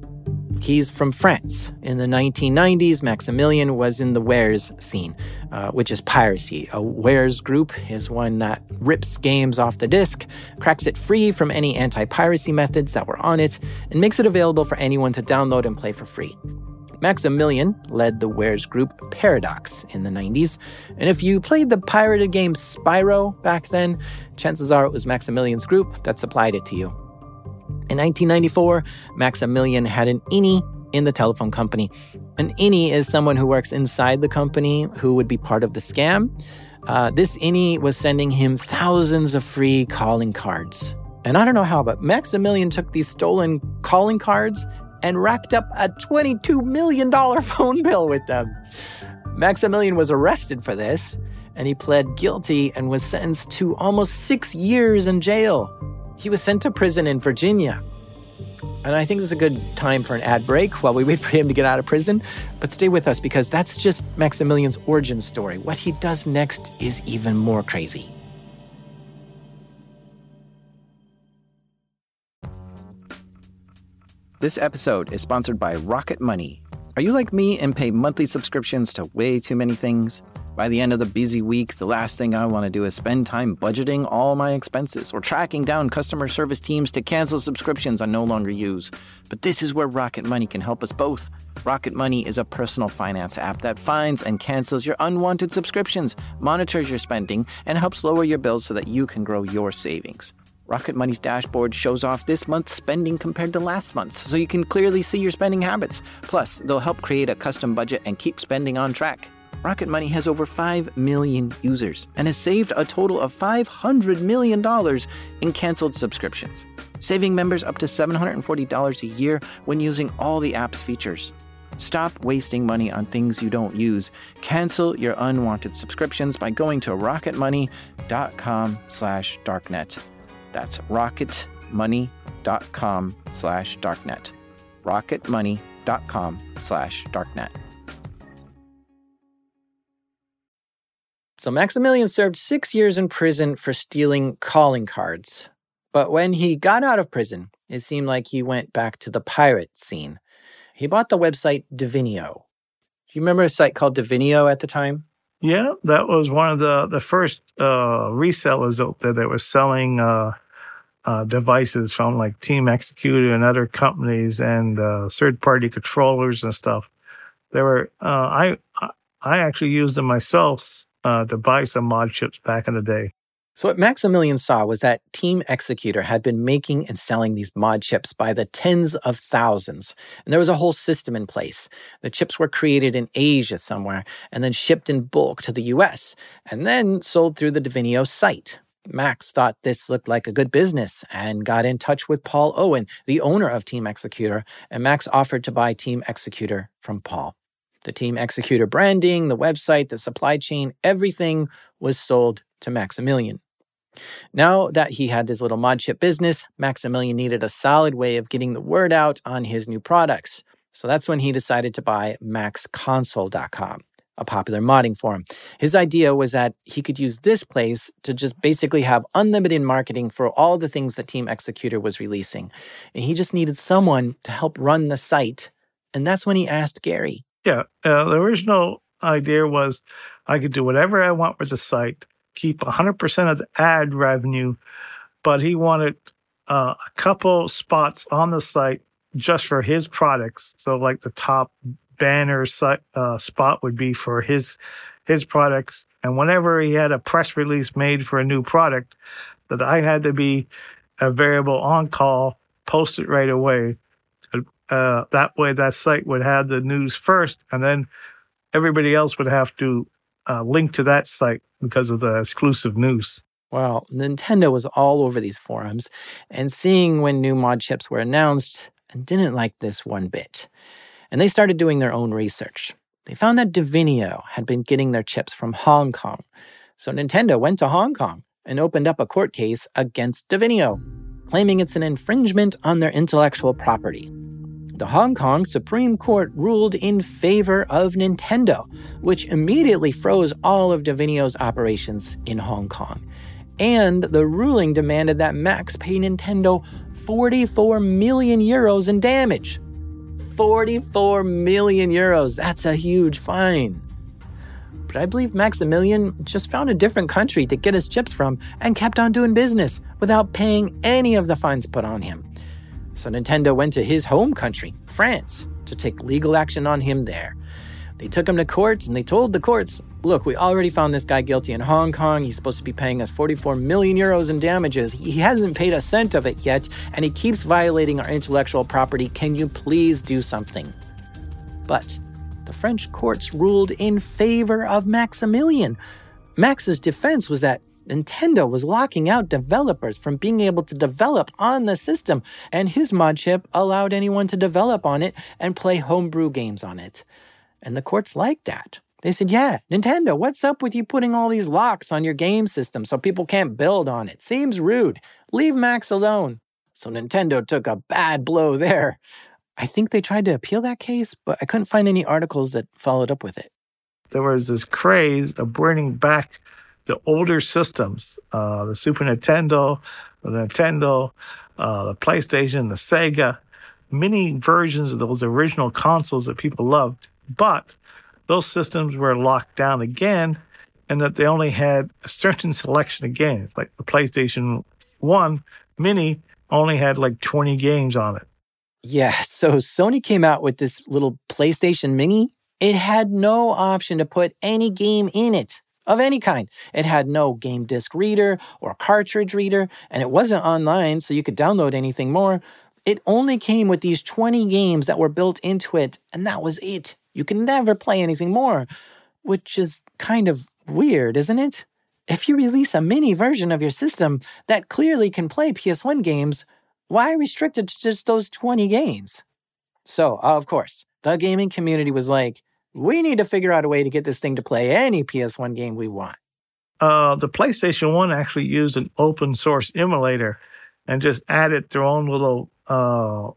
He's from France. In the nineteen nineties, Maximilian was in the wares scene, uh, which is piracy. A wares group is one that rips games off the disc, cracks it free from any anti-piracy methods that were on it, and makes it available for anyone to download and play for free. Maximilian led the wares group Paradox in the nineties, and if you played the pirated game Spyro back then, chances are it was Maximilian's group that supplied it to you. In nineteen ninety-four, Maximilian had an innie in the telephone company. An innie is someone who works inside the company who would be part of the scam. Uh, this innie was sending him thousands of free calling cards. And I don't know how, but Maximilian took these stolen calling cards and racked up a twenty-two million dollars phone bill with them. Maximilian was arrested for this, and he pled guilty and was sentenced to almost six years in jail. He was sent to prison in Virginia. And I think this is a good time for an ad break while we wait for him to get out of prison. But stay with us because that's just Maximilian's origin story. What he does next is even more crazy. This episode is sponsored by Rocket Money. Are you like me and pay monthly subscriptions to way too many things? By the end of the busy week, the last thing I want to do is spend time budgeting all my expenses or tracking down customer service teams to cancel subscriptions I no longer use. But this is where Rocket Money can help us both. Rocket Money is a personal finance app that finds and cancels your unwanted subscriptions, monitors your spending, and helps lower your bills so that you can grow your savings. Rocket Money's dashboard shows off this month's spending compared to last month's, so you can clearly see your spending habits. Plus, they'll help create a custom budget and keep spending on track. Rocket Money has over five million users and has saved a total of five hundred million dollars in canceled subscriptions, saving members up to seven hundred forty dollars a year when using all the app's features. Stop wasting money on things you don't use. Cancel your unwanted subscriptions by going to rocketmoney.com slash darknet. That's rocketmoney.com slash darknet. rocketmoney.com slash darknet. So Maximilian served six years in prison for stealing calling cards. But when he got out of prison, it seemed like he went back to the pirate scene. He bought the website Divinio. Do you remember a site called Divinio at the time? Yeah, that was one of the, the first uh, resellers out there that was selling uh, uh, devices from like Team Executor and other companies and uh, third-party controllers and stuff. They were uh, I I actually used them myself uh, to buy some mod chips back in the day. So what Maximilian saw was that Team Executor had been making and selling these mod chips by the tens of thousands. And there was a whole system in place. The chips were created in Asia somewhere and then shipped in bulk to the U S and then sold through the Divinio site. Max thought this looked like a good business and got in touch with Paul Owen, the owner of Team Executor, and Max offered to buy Team Executor from Paul. The Team Executor branding, the website, the supply chain, everything was sold to Maximilian. Now that he had this little mod chip business, Maximilian needed a solid way of getting the word out on his new products. So that's when he decided to buy max console dot com, a popular modding forum. His idea was that he could use this place to just basically have unlimited marketing for all the things that Team Executor was releasing. And he just needed someone to help run the site. And that's when he asked Gary. Yeah, uh, the original idea was I could do whatever I want with the site, keep one hundred percent of the ad revenue, but he wanted uh, a couple spots on the site just for his products. So like the top banner site, uh, spot would be for his his products. And whenever he had a press release made for a new product, that I had to be a variable on call, post it right away. Uh, that way that site would have the news first, and then everybody else would have to uh, link to that site because of the exclusive news. Well, Nintendo was all over these forums and seeing when new mod chips were announced and didn't like this one bit. And they started doing their own research. They found that Divinio had been getting their chips from Hong Kong. So Nintendo went to Hong Kong and opened up a court case against Divinio, claiming it's an infringement on their intellectual property. The Hong Kong Supreme Court ruled in favor of Nintendo, which immediately froze all of Divinio's operations in Hong Kong. And the ruling demanded that Max pay Nintendo forty-four million euros in damage. forty-four million euros, that's a huge fine. But I believe Maximilian just found a different country to get his chips from and kept on doing business without paying any of the fines put on him. So Nintendo went to his home country, France, to take legal action on him there. They took him to court and they told the courts, look, we already found this guy guilty in Hong Kong. He's supposed to be paying us forty-four million euros in damages. He hasn't paid a cent of it yet, and he keeps violating our intellectual property. Can you please do something? But the French courts ruled in favor of Maximilian. Max's defense was that Nintendo was locking out developers from being able to develop on the system, and his mod chip allowed anyone to develop on it and play homebrew games on it. And the courts liked that. They said, yeah, Nintendo, what's up with you putting all these locks on your game system so people can't build on it? Seems rude. Leave Max alone. So Nintendo took a bad blow there. I think they tried to appeal that case, but I couldn't find any articles that followed up with it. There was this craze of bringing back the older systems, uh, the Super Nintendo, the Nintendo, uh, the PlayStation, the Sega, many versions of those original consoles that people loved. But those systems were locked down again, and that they only had a certain selection of games. Like the PlayStation one Mini only had like twenty games on it. Yeah, so Sony came out with this little PlayStation Mini. It had no option to put any game in it of any kind. It had no game disc reader or cartridge reader, and it wasn't online, so you could download anything more. It only came with these twenty games that were built into it, and that was it. You can never play anything more, which is kind of weird, isn't it? If you release a mini version of your system that clearly can play P S one games, why restrict it to just those twenty games? So, of course, the gaming community was like, we need to figure out a way to get this thing to play any P S one game we want. Uh, the PlayStation one actually used an open source emulator and just added their own little uh,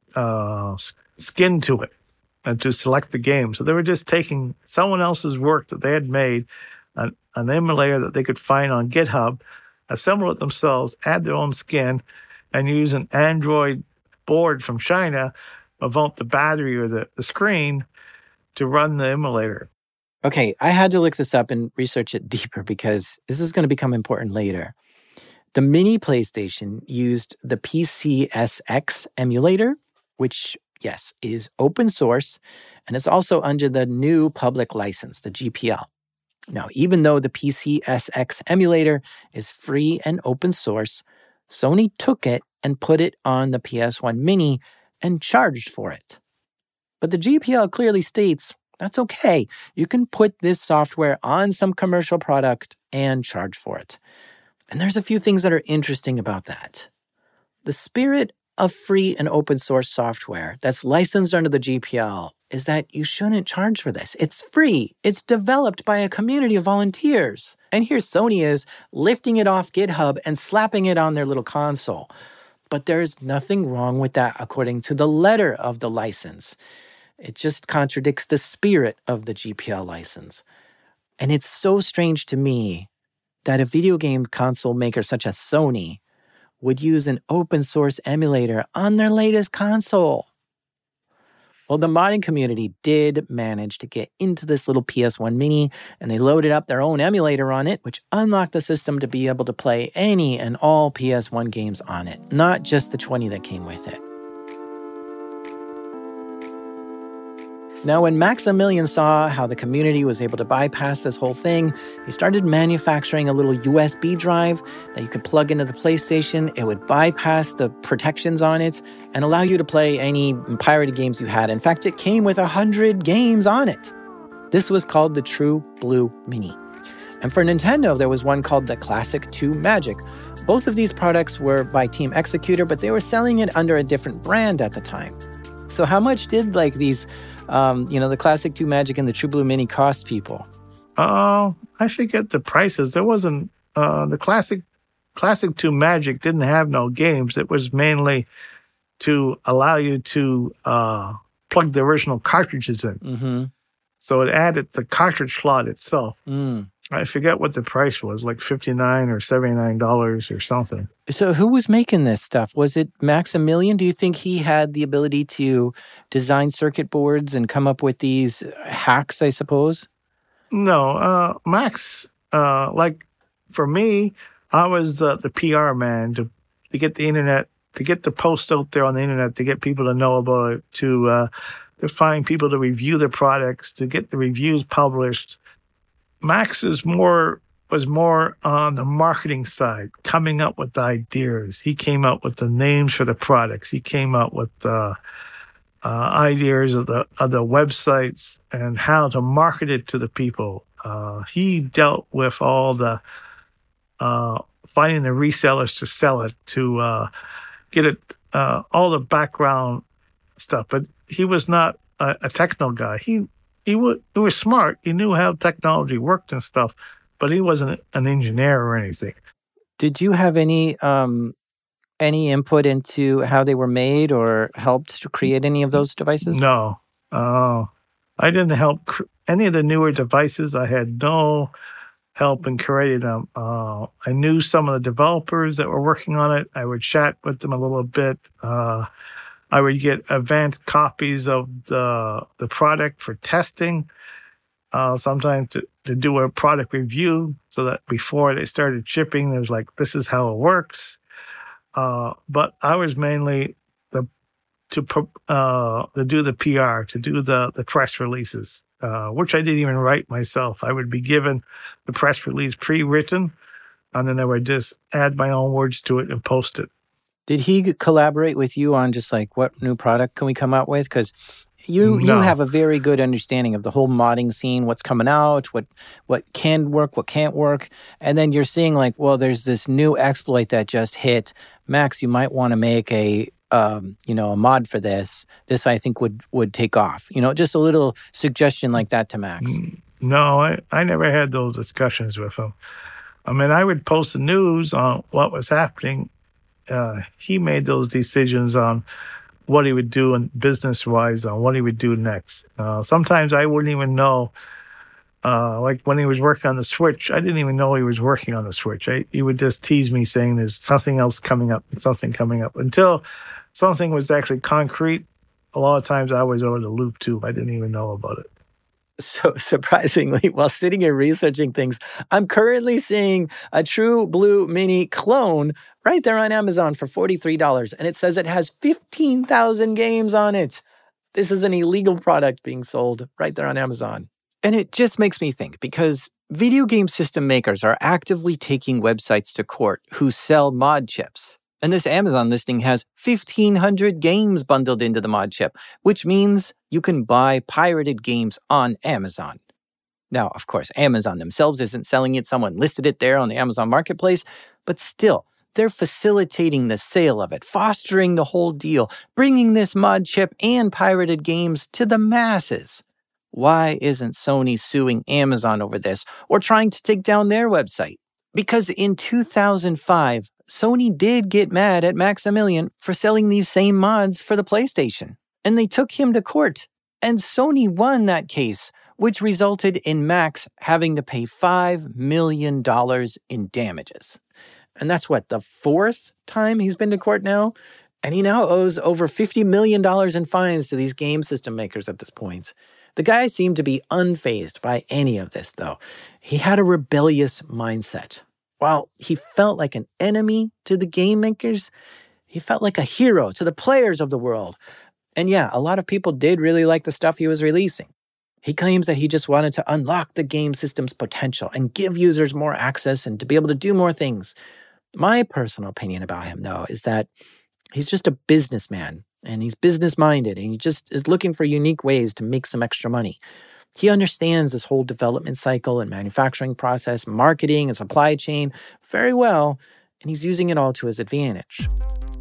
uh, skin to it and to select the game. So they were just taking someone else's work that they had made, an, an emulator that they could find on GitHub, assemble it themselves, add their own skin, and use an Android board from China, mount the battery or the, the screen to run the emulator. Okay, I had to look this up and research it deeper because this is going to become important later. The mini PlayStation used the P C S X emulator, which, yes, is open source, and it's also under the new public license, the G P L. Now, even though the P C S X emulator is free and open source, Sony took it and put it on the P S one Mini and charged for it. But the G P L clearly states, that's okay. You can put this software on some commercial product and charge for it. And there's a few things that are interesting about that. The spirit of free and open source software that's licensed under the G P L is that you shouldn't charge for this. It's free. It's developed by a community of volunteers. And here Sony is lifting it off GitHub and slapping it on their little console. But there's nothing wrong with that according to the letter of the license. It just contradicts the spirit of the G P L license. And it's so strange to me that a video game console maker such as Sony would use an open source emulator on their latest console. Well, the modding community did manage to get into this little P S one Mini, and they loaded up their own emulator on it, which unlocked the system to be able to play any and all P S one games on it, not just the twenty that came with it. Now, when Maximilian saw how the community was able to bypass this whole thing, he started manufacturing a little U S B drive that you could plug into the PlayStation. It would bypass the protections on it and allow you to play any pirated games you had. In fact, it came with one hundred games on it. This was called the True Blue Mini. And for Nintendo, there was one called the Classic two Magic. Both of these products were by Team Executor, but they were selling it under a different brand at the time. So how much did like these, um, you know, the Classic two Magic and the True Blue Mini cost people? Oh, uh, I forget the prices. There wasn't, uh, the Classic Classic two Magic didn't have no games. It was mainly to allow you to uh, plug the original cartridges in. Mm-hmm. So it added the cartridge slot itself. Mm. I forget what the price was, like fifty-nine dollars or seventy-nine dollars or something. So who was making this stuff? Was it Maximilian? Do you think he had the ability to design circuit boards and come up with these hacks, I suppose? No, uh, Max, uh, like for me, I was uh, the P R man to, to get the internet to get the post out there on the internet, to get people to know about it, to uh, to find people to review the products, to get the reviews published. Max is more was more on the marketing side, coming up with the ideas. He came up with the names for the products. He came up with the uh, ideas of the of the websites and how to market it to the people. Uh, he dealt with all the uh, finding the resellers to sell it, to uh, get it, uh, all the background stuff. But he was not a, a technical guy. He he was, he was smart. He knew how technology worked and stuff, but he wasn't an engineer or anything. Did you have any um, any input into how they were made or helped to create any of those devices? No. Uh, I didn't help cr- any of the newer devices. I had no help in creating them. Uh, I knew some of the developers that were working on it. I would chat with them a little bit. Uh, I would get advanced copies of the the product for testing. Uh, sometimes to, to do a product review so that before they started shipping, it was like, this is how it works. Uh, but I was mainly the to uh, to do the P R, to do the, the press releases, uh, which I didn't even write myself. I would be given the press release pre-written, and then I would just add my own words to it and post it. Did he collaborate with you on just like, what new product can we come out with? Because you No. you have a very good understanding of the whole modding scene, what's coming out, what what can work, what can't work. And then you're seeing like, well, there's this new exploit that just hit. Max, you might want to make a um, you know, a mod for this. This I think would would take off. You know, just a little suggestion like that to Max. No, I, I never had those discussions with him. I mean, I would post the news on what was happening. Uh, he made those decisions on what he would do in business-wise, on what he would do next. Uh, sometimes I wouldn't even know. Uh, like when he was working on the Switch, I didn't even know he was working on the Switch. I, he would just tease me saying there's something else coming up, something coming up. Until something was actually concrete, a lot of times I was over the loop too. I didn't even know about it. So surprisingly, while sitting here researching things, I'm currently seeing a True Blue Mini clone right there on Amazon for forty-three dollars. And it says it has fifteen thousand games on it. This is an illegal product being sold right there on Amazon. And it just makes me think, because video game system makers are actively taking websites to court who sell mod chips. And this Amazon listing has fifteen hundred games bundled into the mod chip, which means you can buy pirated games on Amazon. Now, of course, Amazon themselves isn't selling it. Someone listed it there on the Amazon Marketplace. But still, they're facilitating the sale of it, fostering the whole deal, bringing this mod chip and pirated games to the masses. Why isn't Sony suing Amazon over this or trying to take down their website? Because in two thousand five, Sony did get mad at Maximilian for selling these same mods for the PlayStation, and they took him to court. And Sony won that case, which resulted in Max having to pay five million dollars in damages. And that's what, the fourth time he's been to court now? And he now owes over fifty million dollars in fines to these game system makers at this point. The guy seemed to be unfazed by any of this, though. He had a rebellious mindset. While he felt like an enemy to the game makers, he felt like a hero to the players of the world. And yeah, a lot of people did really like the stuff he was releasing. He claims that he just wanted to unlock the game system's potential and give users more access and to be able to do more things. My personal opinion about him, though, is that he's just a businessman, and he's business-minded, and he just is looking for unique ways to make some extra money. He understands this whole development cycle and manufacturing process, marketing and supply chain very well, and he's using it all to his advantage.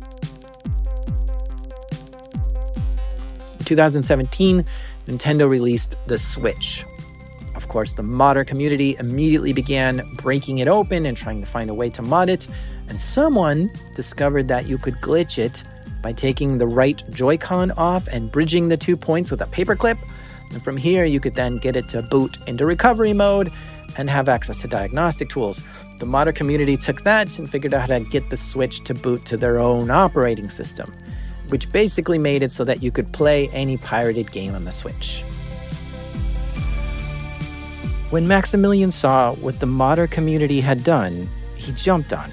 In two thousand seventeen, Nintendo released the Switch. Of course, the modder community immediately began breaking it open and trying to find a way to mod it, and someone discovered that you could glitch it by taking the right Joy-Con off and bridging the two points with a paperclip. And from here, you could then get it to boot into recovery mode and have access to diagnostic tools. The modder community took that and figured out how to get the Switch to boot to their own operating system, which basically made it so that you could play any pirated game on the Switch. When Maximilian saw what the modder community had done, he jumped on it.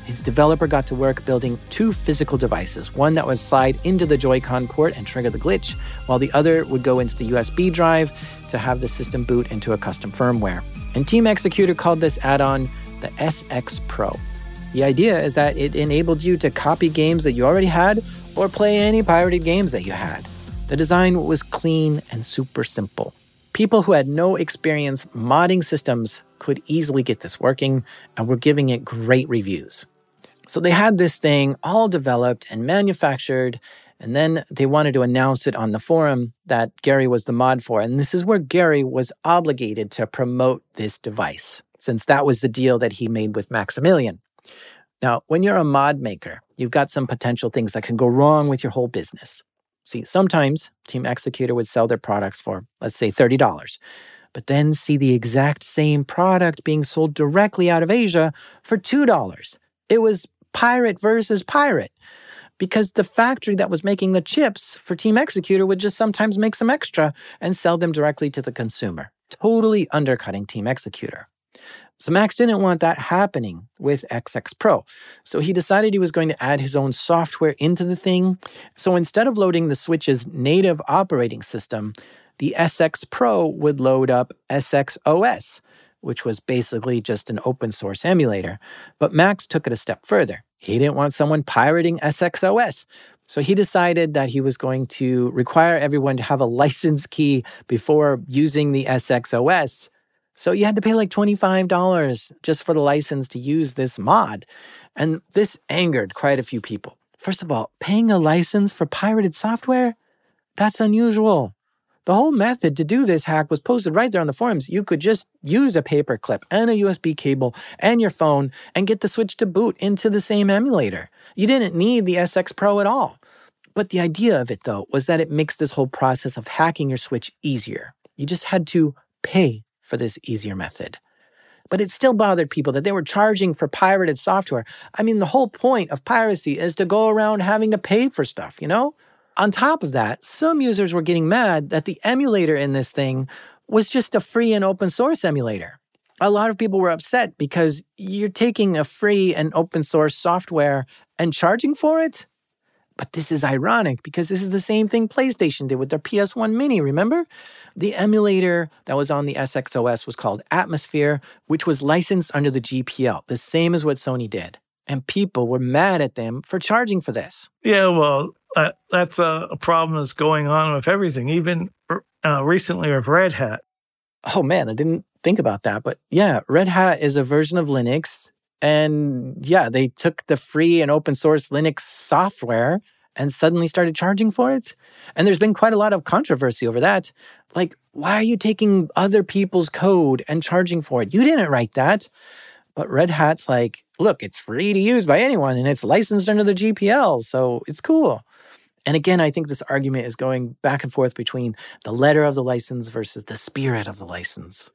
his developer got to work building two physical devices, one that would slide into the Joy-Con port and trigger the glitch, while the other would go into the U S B drive to have the system boot into a custom firmware. And Team Executor called this add-on the S X Pro. The idea is that it enabled you to copy games that you already had or play any pirated games that you had. The design was clean and super simple. People who had no experience modding systems could easily get this working and were giving it great reviews. So they had this thing all developed and manufactured, and then they wanted to announce it on the forum that Gary was the mod for. And this is where Gary was obligated to promote this device, since that was the deal that he made with Maximilian. Now, when you're a mod maker, you've got some potential things that can go wrong with your whole business. See, sometimes Team Executor would sell their products for, let's say, thirty dollars, but then see the exact same product being sold directly out of Asia for two dollars. It was pirate versus pirate, because the factory that was making the chips for Team Executor would just sometimes make some extra and sell them directly to the consumer, totally undercutting Team Executor. So Max didn't want that happening with S X Pro, so he decided he was going to add his own software into the thing. So instead of loading the Switch's native operating system, the S X Pro would load up S X O S, which was basically just an open source emulator. But Max took it a step further. He didn't want someone pirating S X O S. So he decided that he was going to require everyone to have a license key before using the S X O S. So you had to pay like twenty-five dollars just for the license to use this mod. And this angered quite a few people. First of all, paying a license for pirated software? That's unusual. The whole method to do this hack was posted right there on the forums. You could just use a paper clip and a U S B cable and your phone and get the Switch to boot into the same emulator. You didn't need the S X Pro at all. But the idea of it, though, was that it makes this whole process of hacking your Switch easier. You just had to pay for this easier method. But it still bothered people that they were charging for pirated software. I mean, the whole point of piracy is to go around having to pay for stuff, you know? On top of that, some users were getting mad that the emulator in this thing was just a free and open source emulator. A lot of people were upset because you're taking a free and open source software and charging for it? But this is ironic because this is the same thing PlayStation did with their P S one Mini, remember? The emulator that was on the S X O S was called Atmosphere, which was licensed under the G P L, the same as what Sony did. And people were mad at them for charging for this. Yeah, well, uh, that's a, a problem that's going on with everything, even uh, recently with Red Hat. Oh man, I didn't think about that. But yeah, Red Hat is a version of Linux. And yeah, they took the free and open source Linux software and suddenly started charging for it. And there's been quite a lot of controversy over that. Like, why are you taking other people's code and charging for it? You didn't write that. But Red Hat's like, look, it's free to use by anyone and it's licensed under the G P L, so it's cool. And again, I think this argument is going back and forth between the letter of the license versus the spirit of the license.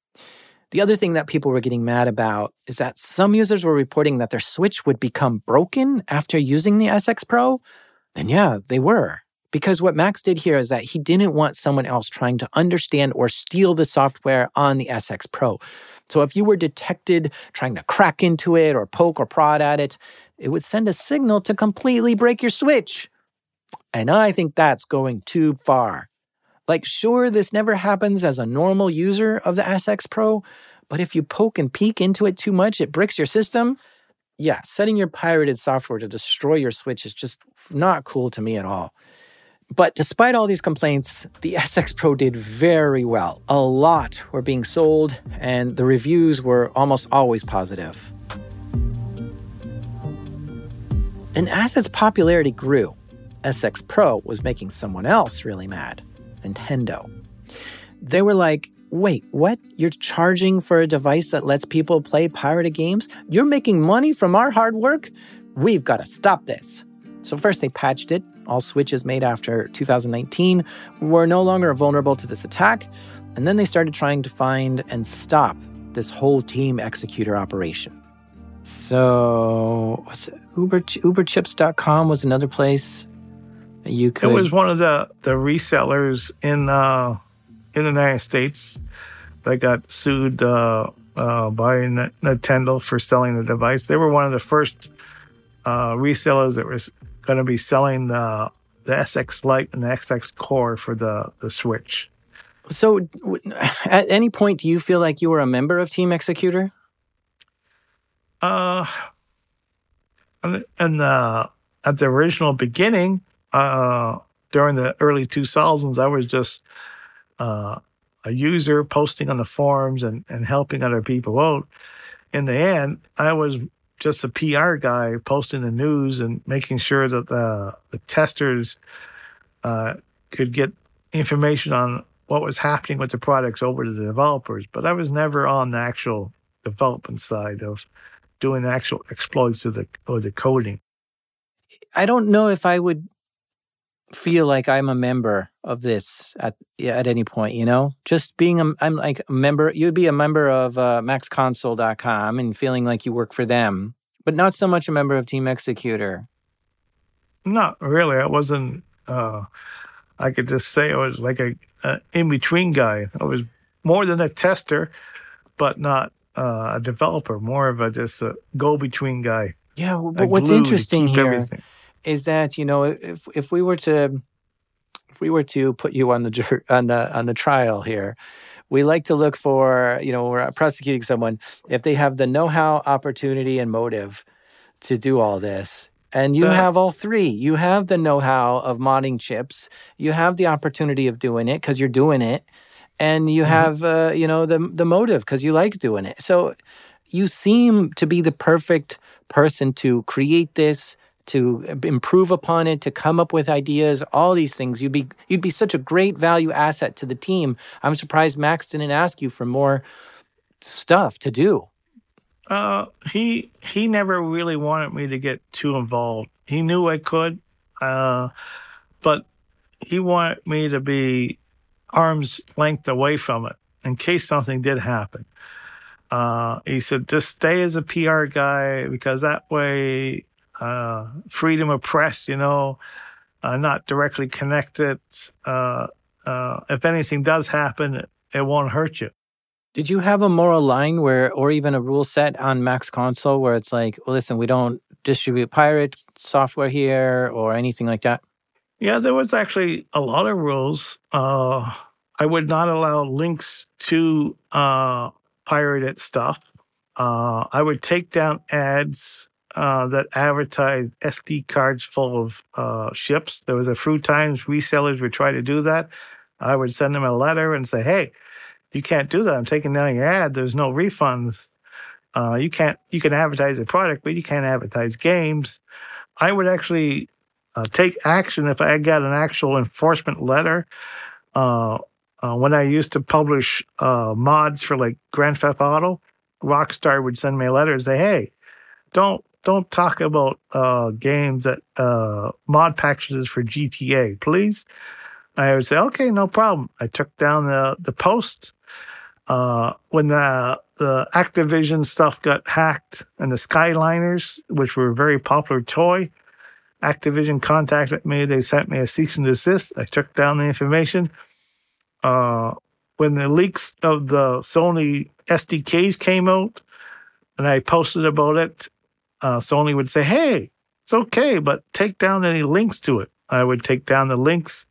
The other thing that people were getting mad about is that some users were reporting that their Switch would become broken after using the S X Pro. And yeah, they were. Because what Max did here is that he didn't want someone else trying to understand or steal the software on the S X Pro. So if you were detected trying to crack into it or poke or prod at it, it would send a signal to completely break your Switch. And I think that's going too far. Like, sure, this never happens as a normal user of the S X Pro, but if you poke and peek into it too much, it bricks your system. Yeah, setting your pirated software to destroy your Switch is just not cool to me at all. But despite all these complaints, the S X Pro did very well. A lot were being sold, and the reviews were almost always positive. And as its popularity grew, S X Pro was making someone else really mad, Nintendo. They were like, wait, what? You're charging for a device that lets people play pirated games? You're making money from our hard work? We've got to stop this. So first they patched it. All Switches made after two thousand nineteen were no longer vulnerable to this attack. And then they started trying to find and stop this whole Team Executor operation. So what's it? Uber, uberchips dot com was another place you could... It was one of the, the resellers in uh, in the United States that got sued uh, uh, by N- Nintendo for selling the device. They were one of the first uh, resellers that was going to be selling the, the S X Lite and the X X Core for the, the Switch. So w- at any point, do you feel like you were a member of Team Executor? Uh, and, and uh, at the original beginning, uh, during the early two thousands, I was just uh, a user posting on the forums and, and helping other people out. In the end, I was just a P R guy posting the news and making sure that the, the testers uh, could get information on what was happening with the products over to the developers. But I was never on the actual development side of doing the actual exploits of the, or the coding. I don't know if I would feel like I'm a member of this at at any point, you know? Just being a, I'm like a member, you'd be a member of uh, max console dot com and feeling like you work for them, but not so much a member of Team Executor. Not really. I wasn't, uh, I could just say I was like a, a in-between guy. I was more than a tester, but not uh, a developer, more of a just a go-between guy. Yeah, but what's interesting here everything. is that, you know, if if we were to if we were to put you on the jur- on the on the trial here, we like to look for, you know, we're prosecuting someone if they have the know-how, opportunity, and motive to do all this. And you The- have all three. You have the know-how of modding chips. You have the opportunity of doing it because you're doing it, and you have uh, you know the the motive because you like doing it. So you seem to be the perfect person to create this, to improve upon it, to come up with ideas, all these things. You'd be you'd be such a great value asset to the team. I'm surprised Max didn't ask you for more stuff to do. Uh, he he never really wanted me to get too involved. He knew I could, uh, but he wanted me to be arm's length away from it in case something did happen. Uh, he said, just stay as a P R guy because that way, uh, freedom of press, you know, uh, not directly connected. Uh, uh, if anything does happen, it, it won't hurt you. Did you have a moral line where, or even a rule set on Max Console where it's like, well, listen, we don't distribute pirate software here or anything like that? Yeah, there was actually a lot of rules. Uh, I would not allow links to uh, pirated stuff. Uh, I would take down ads uh, that advertised S D cards full of uh, ships. There was a few times resellers would try to do that. I would send them a letter and say, hey, you can't do that. I'm taking down your ad. There's no refunds. Uh, you can't. You can advertise a product, but you can't advertise games. I would actually uh, take action if I got an actual enforcement letter. Uh, uh, when I used to publish uh, mods for like Grand Theft Auto, Rockstar would send me a letter and say, "Hey, don't don't talk about uh, games that uh, mod packages for G T A, please." I would say, "Okay, no problem." I took down the the post. Uh, when the the Activision stuff got hacked and the Skyliners, which were a very popular toy, Activision contacted me. They sent me a cease and desist. I took down the information. Uh, when the leaks of the Sony S D Ks came out and I posted about it, uh, Sony would say, hey, it's okay, but take down any links to it. I would take down the links.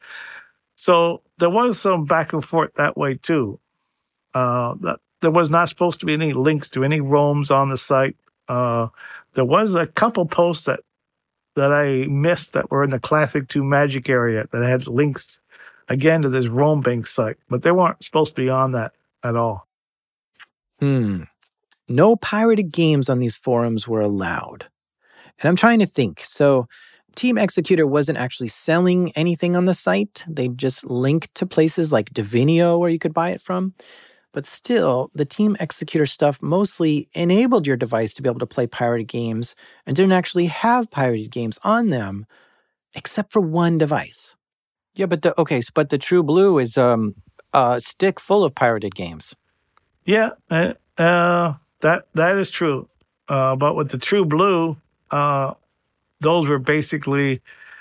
So there was some back and forth that way too. Uh, that, there was not supposed to be any links to any ROMs on the site. Uh, there was a couple posts that that I missed that were in the Classic two Magic area that had links, again, to this ROM bank site, but they weren't supposed to be on that at all. Hmm. No pirated games on these forums were allowed. And I'm trying to think. So Team Executor wasn't actually selling anything on the site. They just linked to places like Divinio where you could buy it from. But still, the Team Executor stuff mostly enabled your device to be able to play pirated games and didn't actually have pirated games on them, except for one device. Yeah, but the okay, but the True Blue is um, a stick full of pirated games. Yeah, uh, uh, that that is true. Uh, but with the True Blue, uh, those were basically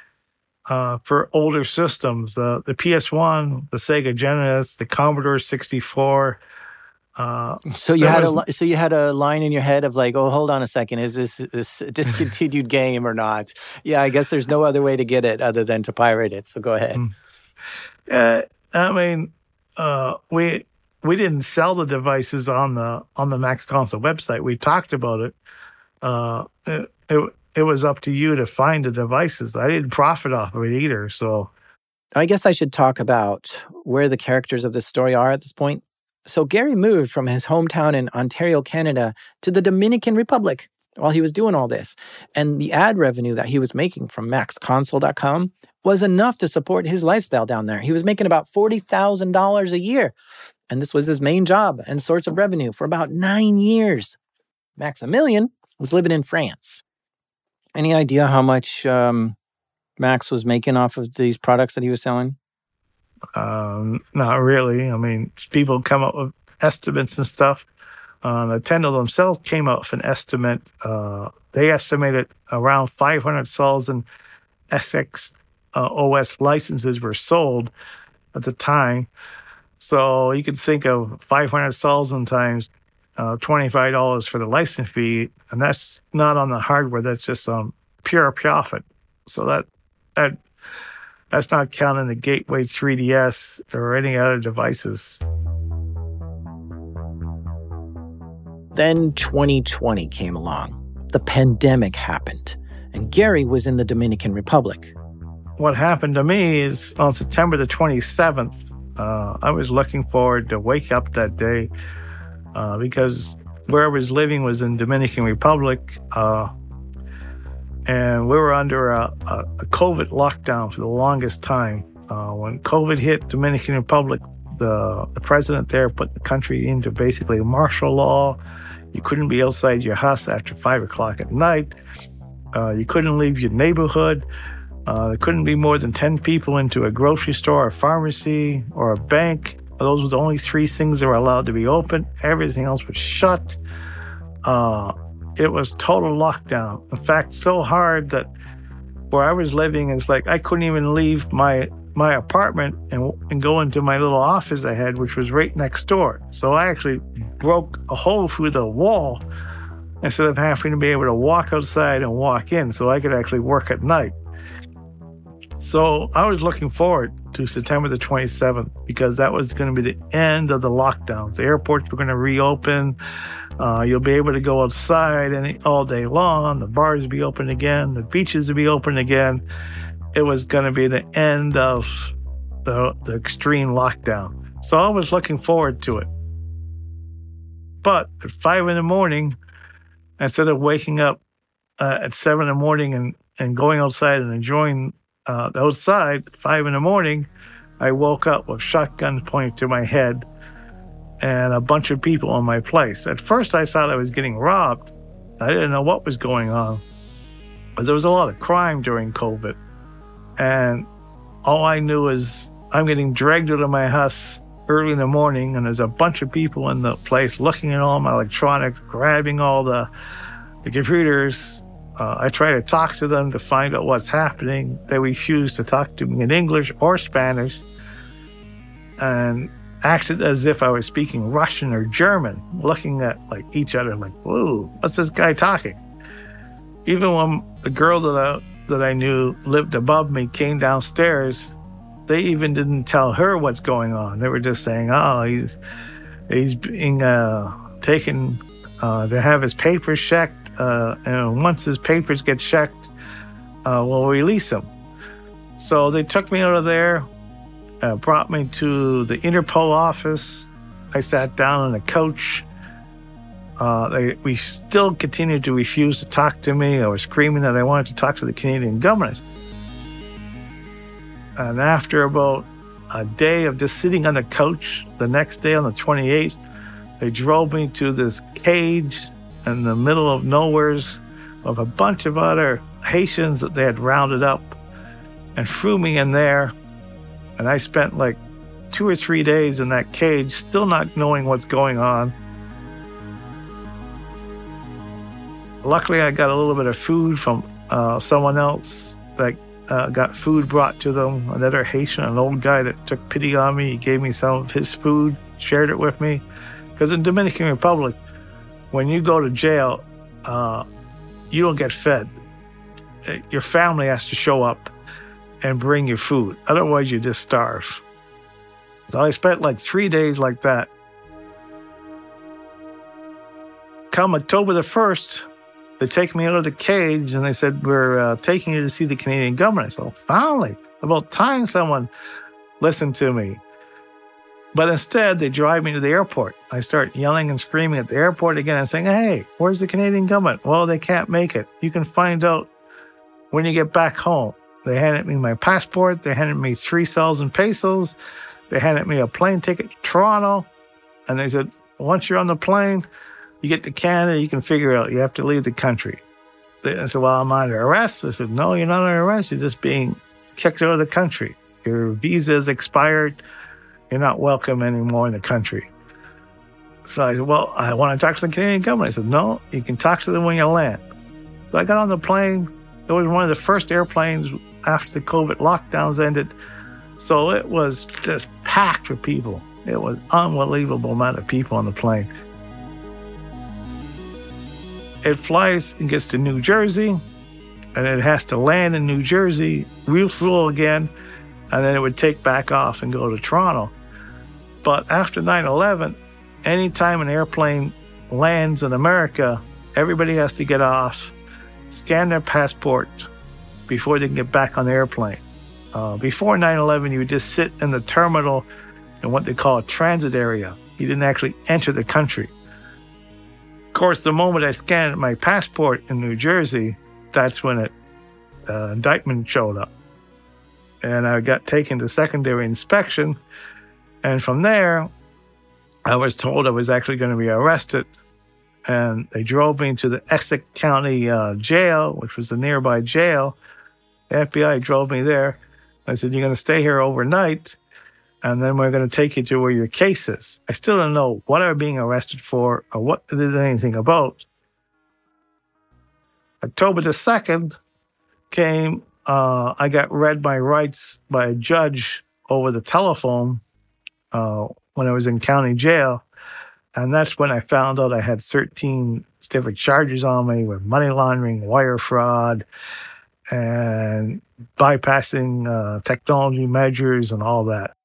uh, for older systems. Uh, the P S one, the Sega Genesis, the Commodore sixty-four, Uh, So you that had was- a li- so you had a line in your head of like, oh, hold on a second, is this this a discontinued game or not? Yeah, I guess there's no other way to get it other than to pirate it. So go ahead. Uh, I mean, uh, we we didn't sell the devices on the on the Max Console website. We talked about it. Uh, it, it it was up to you to find the devices. I didn't profit off of it either. So I guess I should talk about where the characters of this story are at this point. So Gary moved from his hometown in Ontario, Canada, to the Dominican Republic while he was doing all this. And the ad revenue that he was making from max console dot com was enough to support his lifestyle down there. He was making about forty thousand dollars a year. And this was his main job and source of revenue for about nine years. Maximilian was living in France. Any idea how much um, Max was making off of these products that he was selling? um, not really. I mean, people come up with estimates and stuff. Uh, Nintendo themselves came up with an estimate. Uh, they estimated around five hundred thousand S X uh, O S licenses were sold at the time. So you could think of five hundred thousand times uh, twenty-five dollars for the license fee, and that's not on the hardware. That's just on pure profit. So that that that's not counting the Gateway three D S or any other devices. Then twenty twenty came along. The pandemic happened, and Gary was in the Dominican Republic. What happened to me is on September the twenty-seventh, uh, I was looking forward to wake up that day uh, because where I was living was in Dominican Republic, uh, and we were under a, a, a COVID lockdown for the longest time. Uh, when COVID hit Dominican Republic, the, the president there put the country into basically martial law. You couldn't be outside your house after five o'clock at night. Uh, you couldn't leave your neighborhood. Uh, there couldn't be more than ten people into a grocery store, a pharmacy, or a bank. Those were the only three things that were allowed to be open. Everything else was shut. Uh, it was total lockdown. In fact, so hard that where I was living, it's like I couldn't even leave my my apartment and, and go into my little office I had, which was right next door. So I actually broke a hole through the wall instead of having to be able to walk outside and walk in, so I could actually work at night. So I was looking forward to September the twenty-seventh because that was going to be the end of the lockdowns. The airports were going to reopen. Uh, you'll be able to go outside any, all day long. The bars will be open again. The beaches will be open again. It was going to be the end of the, the extreme lockdown. So I was looking forward to it. But at five in the morning, instead of waking up uh, at seven in the morning and, and going outside and enjoying uh, outside, at five in the morning, I woke up with shotguns pointed to my head and a bunch of people in my place. At first, I thought I was getting robbed. I didn't know what was going on. But there was a lot of crime during COVID. And all I knew is I'm getting dragged out of my house early in the morning, and there's a bunch of people in the place looking at all my electronics, grabbing all the, the computers. Uh, I try to talk to them to find out what's happening. They refuse to talk to me in English or Spanish and acted as if I was speaking Russian or German, looking at like each other like, whoa, what's this guy talking? Even when the girl that I, that I knew lived above me came downstairs, they even didn't tell her what's going on. They were just saying, oh, he's he's being uh, taken uh, to have his papers checked. Uh, and once his papers get checked, uh, we'll release him. So they took me out of there, uh, brought me to the Interpol office. I sat down on a couch. Uh, they, we still continued to refuse to talk to me. I was screaming that I wanted to talk to the Canadian government. And after about a day of just sitting on the couch, the next day on the twenty-eighth, they drove me to this cage in the middle of nowheres of a bunch of other Haitians that they had rounded up and threw me in there. And I spent like two or three days in that cage, still not knowing what's going on. Luckily, I got a little bit of food from uh, someone else that uh, got food brought to them. Another Haitian, an old guy that took pity on me. He gave me some of his food, shared it with me. Because in Dominican Republic, when you go to jail, uh, you don't get fed. Your family has to show up and bring you food. Otherwise, you just starve. So I spent like three days like that. Come October the first, they take me out of the cage and they said, we're uh, taking you to see the Canadian government. I said, oh, finally, about time someone listened to me. But instead, they drive me to the airport. I start yelling and screaming at the airport again and saying, hey, where's the Canadian government? Well, they can't make it. You can find out when you get back home. They handed me my passport. They handed me three thousand pesos. They handed me a plane ticket to Toronto. And they said, once you're on the plane, you get to Canada, you can figure out you have to leave the country. I said, well, I'm under arrest. I said, no, you're not under arrest. You're just being kicked out of the country. Your visa is expired. You're not welcome anymore in the country. So I said, well, I want to talk to the Canadian government. I said, no, you can talk to them when you land. So I got on the plane. It was one of the first airplanes after the COVID lockdowns ended. So it was just packed with people. It was an unbelievable amount of people on the plane. It flies and gets to New Jersey, and it has to land in New Jersey, refuel again, and then it would take back off and go to Toronto. But after nine eleven, anytime an airplane lands in America, everybody has to get off, scan their passport before they can get back on the airplane. Uh, before nine eleven, you would just sit in the terminal in what they call a transit area. You didn't actually enter the country. Of course, the moment I scanned my passport in New Jersey, that's when it uh, indictment showed up. And I got taken to secondary inspection. And from there, I was told I was actually going to be arrested. And they drove me to the Essex County uh, jail, which was the nearby jail. The F B I drove me there. I said, you're going to stay here overnight, and then we're going to take you to where your case is. I still don't know what I'm being arrested for or what it is anything about. October the second came, uh, I got read my rights by a judge over the telephone uh, when I was in county jail. And that's when I found out I had thirteen different charges on me with money laundering, wire fraud, and bypassing uh, technology measures and all that.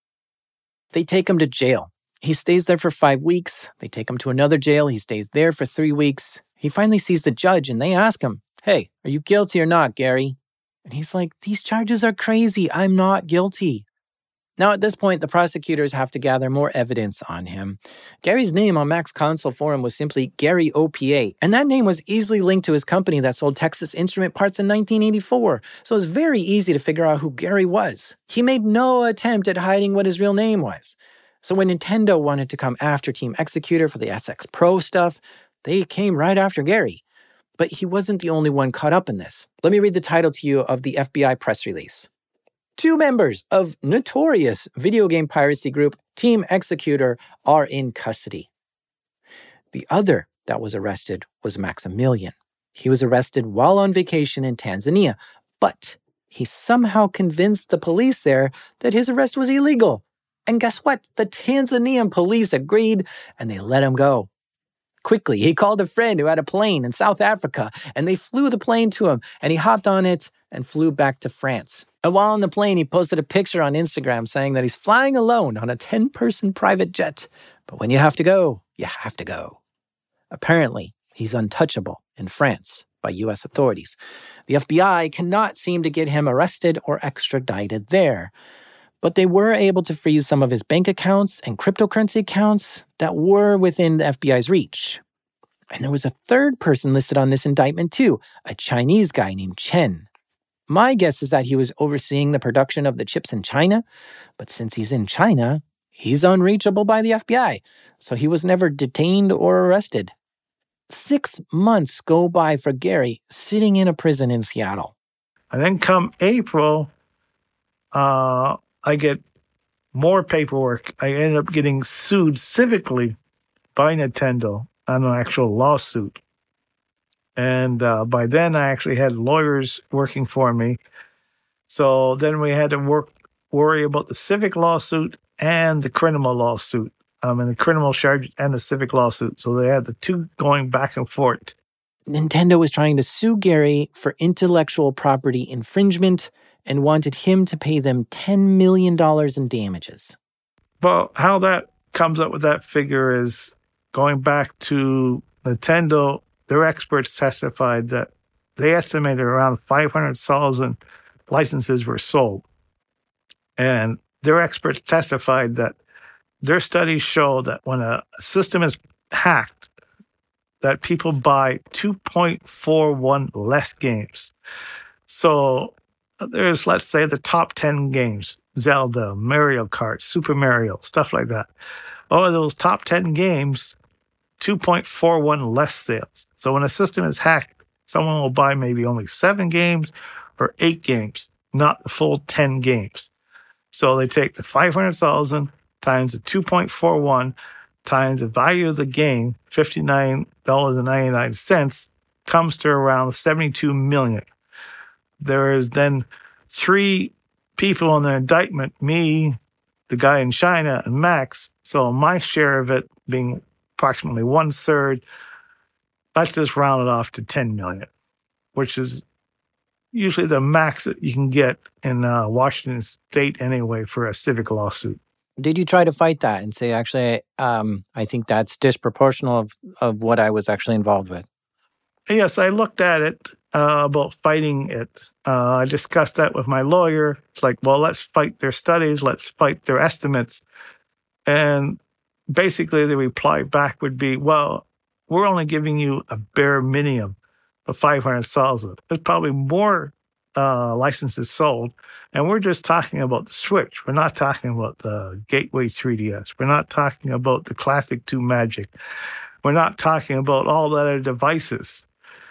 They take him to jail. He stays there for five weeks. They take him to another jail. He stays there for three weeks. He finally sees the judge and they ask him, hey, are you guilty or not, Gary? And he's like, these charges are crazy. I'm not guilty. Now, at this point, the prosecutors have to gather more evidence on him. Gary's name on Max Console Forum was simply Gary O P A, and that name was easily linked to his company that sold Texas Instrument parts in nineteen eighty-four, so it was very easy to figure out who Gary was. He made no attempt at hiding what his real name was. So when Nintendo wanted to come after Team Executor for the S X Pro stuff, they came right after Gary. But he wasn't the only one caught up in this. Let me read the title to you of the F B I press release. Two members of notorious video game piracy group Team Executor are in custody. The other that was arrested was Maximilian. He was arrested while on vacation in Tanzania, but he somehow convinced the police there that his arrest was illegal. And guess what? The Tanzanian police agreed and they let him go. Quickly, he called a friend who had a plane in South Africa, and they flew the plane to him, and he hopped on it and flew back to France. And while on the plane, he posted a picture on Instagram saying that he's flying alone on a ten-person private jet. But when you have to go, you have to go. Apparently, he's untouchable in France by U S authorities. The F B I cannot seem to get him arrested or extradited there. But they were able to freeze some of his bank accounts and cryptocurrency accounts that were within the F B I's reach. And there was a third person listed on this indictment too, a Chinese guy named Chen. My guess is that he was overseeing the production of the chips in China, but since he's in China, he's unreachable by the F B I, so he was never detained or arrested. Six months go by for Gary sitting in a prison in Seattle. And then come April, uh, I get more paperwork. I end up getting sued civically by Nintendo on an actual lawsuit. And uh, by then, I actually had lawyers working for me. So then we had to work, worry about the civic lawsuit and the criminal lawsuit. um, in the criminal charge and the civic lawsuit. So they had the two going back and forth. Nintendo was trying to sue Gary for intellectual property infringement and wanted him to pay them ten million dollars in damages. Well, how that comes up with that figure is going back to Nintendo. Their experts testified that they estimated around five hundred thousand licenses were sold. And their experts testified that their studies show that when a system is hacked, that people buy two point four one less games. So there's, let's say, the top ten games, Zelda, Mario Kart, Super Mario, stuff like that. All of those top ten games, two point four one less sales. So when a system is hacked, someone will buy maybe only seven games or eight games, not the full ten games. So they take the five hundred thousand times the two point four one times the value of the game, fifty-nine dollars and ninety-nine cents, comes to around seventy-two million dollars. There is then three people in the indictment, me, the guy in China, and Max. So my share of it being approximately one third, let's just round it off to ten million dollars, which is usually the max that you can get in uh, Washington State anyway for a civic lawsuit. Did you try to fight that and say, actually, um, I think that's disproportional of, of what I was actually involved with? Yes, I looked at it uh, about fighting it. Uh, I discussed that with my lawyer. It's like, well, let's fight their studies. Let's fight their estimates. And basically the reply back would be, well, we're only giving you a bare minimum of five hundred thousand. There's probably more uh, licenses sold. And we're just talking about the Switch. We're not talking about the Gateway three D S. We're not talking about the Classic two Magic. We're not talking about all the other devices.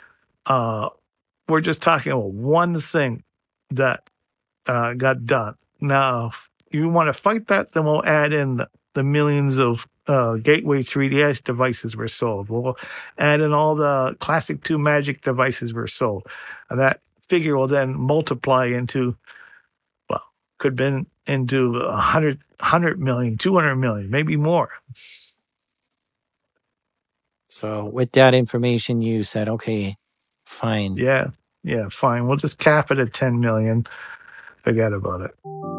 Uh, we're just talking about one thing that uh, got done. Now, if you want to fight that, then we'll add in the, the millions of uh, Gateway three D S devices were sold. We'll add in all the Classic two Magic devices were sold. And that figure will then multiply into, well, could have been into one hundred, one hundred million, two hundred million, maybe more. So with that information, you said, okay, fine. Yeah, yeah, fine. We'll just cap it at ten million. Forget about it.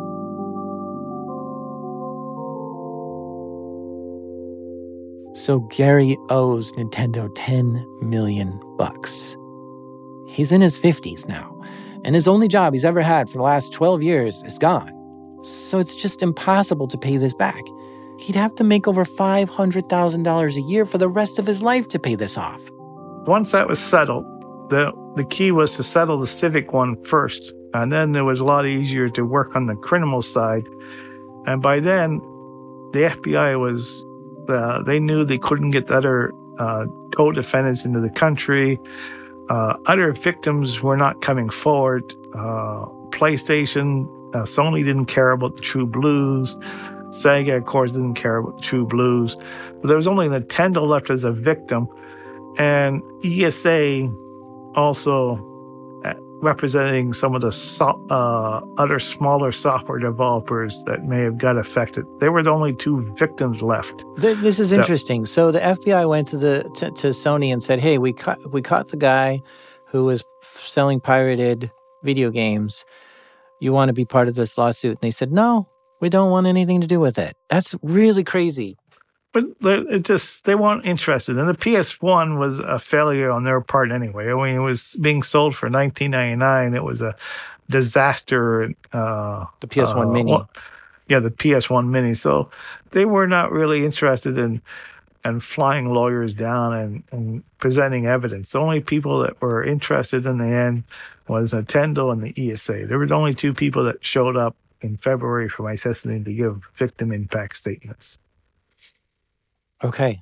So Gary owes Nintendo ten million bucks. He's in his fifties now, and his only job he's ever had for the last twelve years is gone. So it's just impossible to pay this back. He'd have to make over five hundred thousand dollars a year for the rest of his life to pay this off. Once that was settled, the the key was to settle the civic one first, and then it was a lot easier to work on the criminal side. And by then, the F B I was, uh, they knew they couldn't get the other uh, co-defendants into the country. Uh, other victims were not coming forward. Uh, PlayStation, uh, Sony didn't care about the True Blues. Sega, of course, didn't care about the True Blues. But there was only Nintendo left as a victim. And E S A also representing some of the so- uh, other smaller software developers that may have got affected. They were the only two victims left. This is interesting. So the F B I went to the to, to Sony and said, "Hey, we caught we caught the guy who was selling pirated video games. You want to be part of this lawsuit?" And they said, "No, we don't want anything to do with it." That's really crazy. But it just, they weren't interested. And the P S one was a failure on their part anyway. I mean, it was being sold for nineteen ninety-nine. It was a disaster. Uh, the P S one uh, Mini. Well, yeah, the P S one Mini. So they were not really interested in and flying lawyers down and, and presenting evidence. The only people that were interested in the end was Nintendo and the E S A. There were the only two people that showed up in February for my testimony to give victim impact statements. Okay.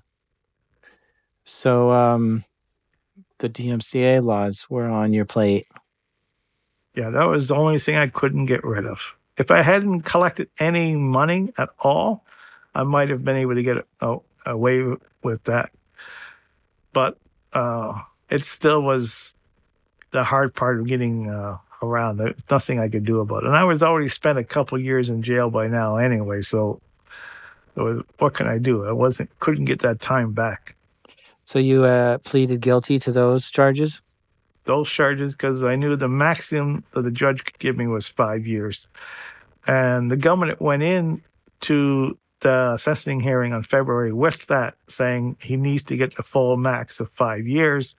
So um, the D M C A laws were on your plate. Yeah, that was the only thing I couldn't get rid of. If I hadn't collected any money at all, I might have been able to get uh, away with that. But uh, it still was the hard part of getting uh, around. There's nothing I could do about it. And I was already spent a couple of years in jail by now anyway, so So what can I do? I wasn't couldn't get that time back. So you uh, pleaded guilty to those charges? Those charges, because I knew the maximum that the judge could give me was five years. And the government went in to the sentencing hearing on February with that, saying he needs to get the full max of five years.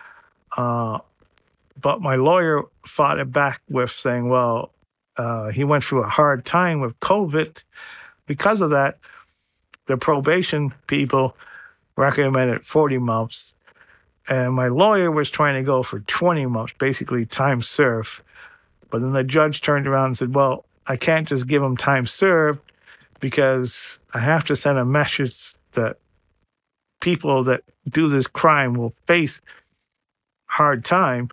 Uh, but my lawyer fought it back with saying, well, uh, he went through a hard time with COVID. Because of that, the probation people recommended forty months. And my lawyer was trying to go for twenty months, basically time served. But then the judge turned around and said, well, I can't just give him time served because I have to send a message that people that do this crime will face hard time.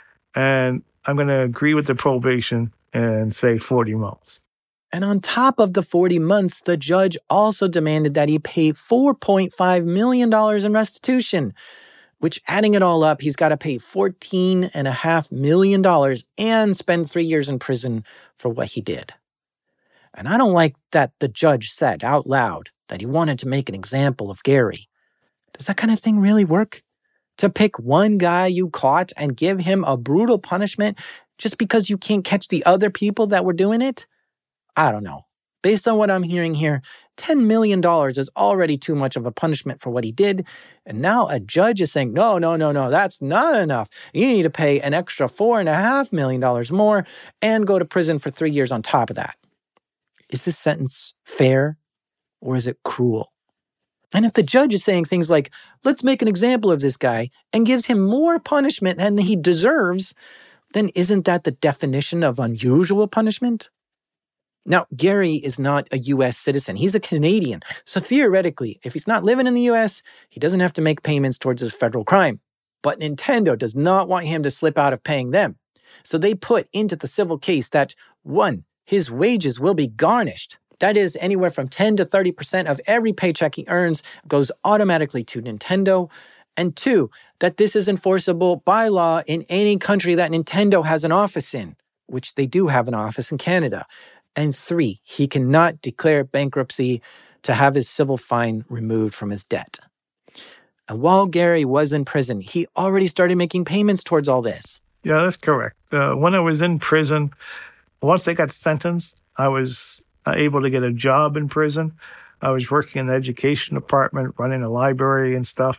And I'm going to agree with the probation and say forty months. And on top of the forty months, the judge also demanded that he pay four point five million dollars in restitution, which, adding it all up, he's got to pay fourteen point five million dollars and spend three years in prison for what he did. And I don't like that the judge said out loud that he wanted to make an example of Gary. Does that kind of thing really work? To pick one guy you caught and give him a brutal punishment just because you can't catch the other people that were doing it? I don't know. Based on what I'm hearing here, ten million dollars is already too much of a punishment for what he did. And now a judge is saying, no, no, no, no, that's not enough. You need to pay an extra four point five million dollars more and go to prison for three years on top of that. Is this sentence fair or is it cruel? And if the judge is saying things like, let's make an example of this guy and gives him more punishment than he deserves, then isn't that the definition of unusual punishment? Now, Gary is not a U S citizen. He's a Canadian. So theoretically, if he's not living in the U S, he doesn't have to make payments towards his federal crime. But Nintendo does not want him to slip out of paying them. So they put into the civil case that, one, his wages will be garnished. That is, anywhere from ten to thirty percent of every paycheck he earns goes automatically to Nintendo. And two, that this is enforceable by law in any country that Nintendo has an office in, which they do have an office in Canada. And three, he cannot declare bankruptcy to have his civil fine removed from his debt. And while Gary was in prison, he already started making payments towards all this. Yeah, that's correct. Uh, when I was in prison, once I got sentenced, I was able to get a job in prison. I was working in the education department, running a library and stuff.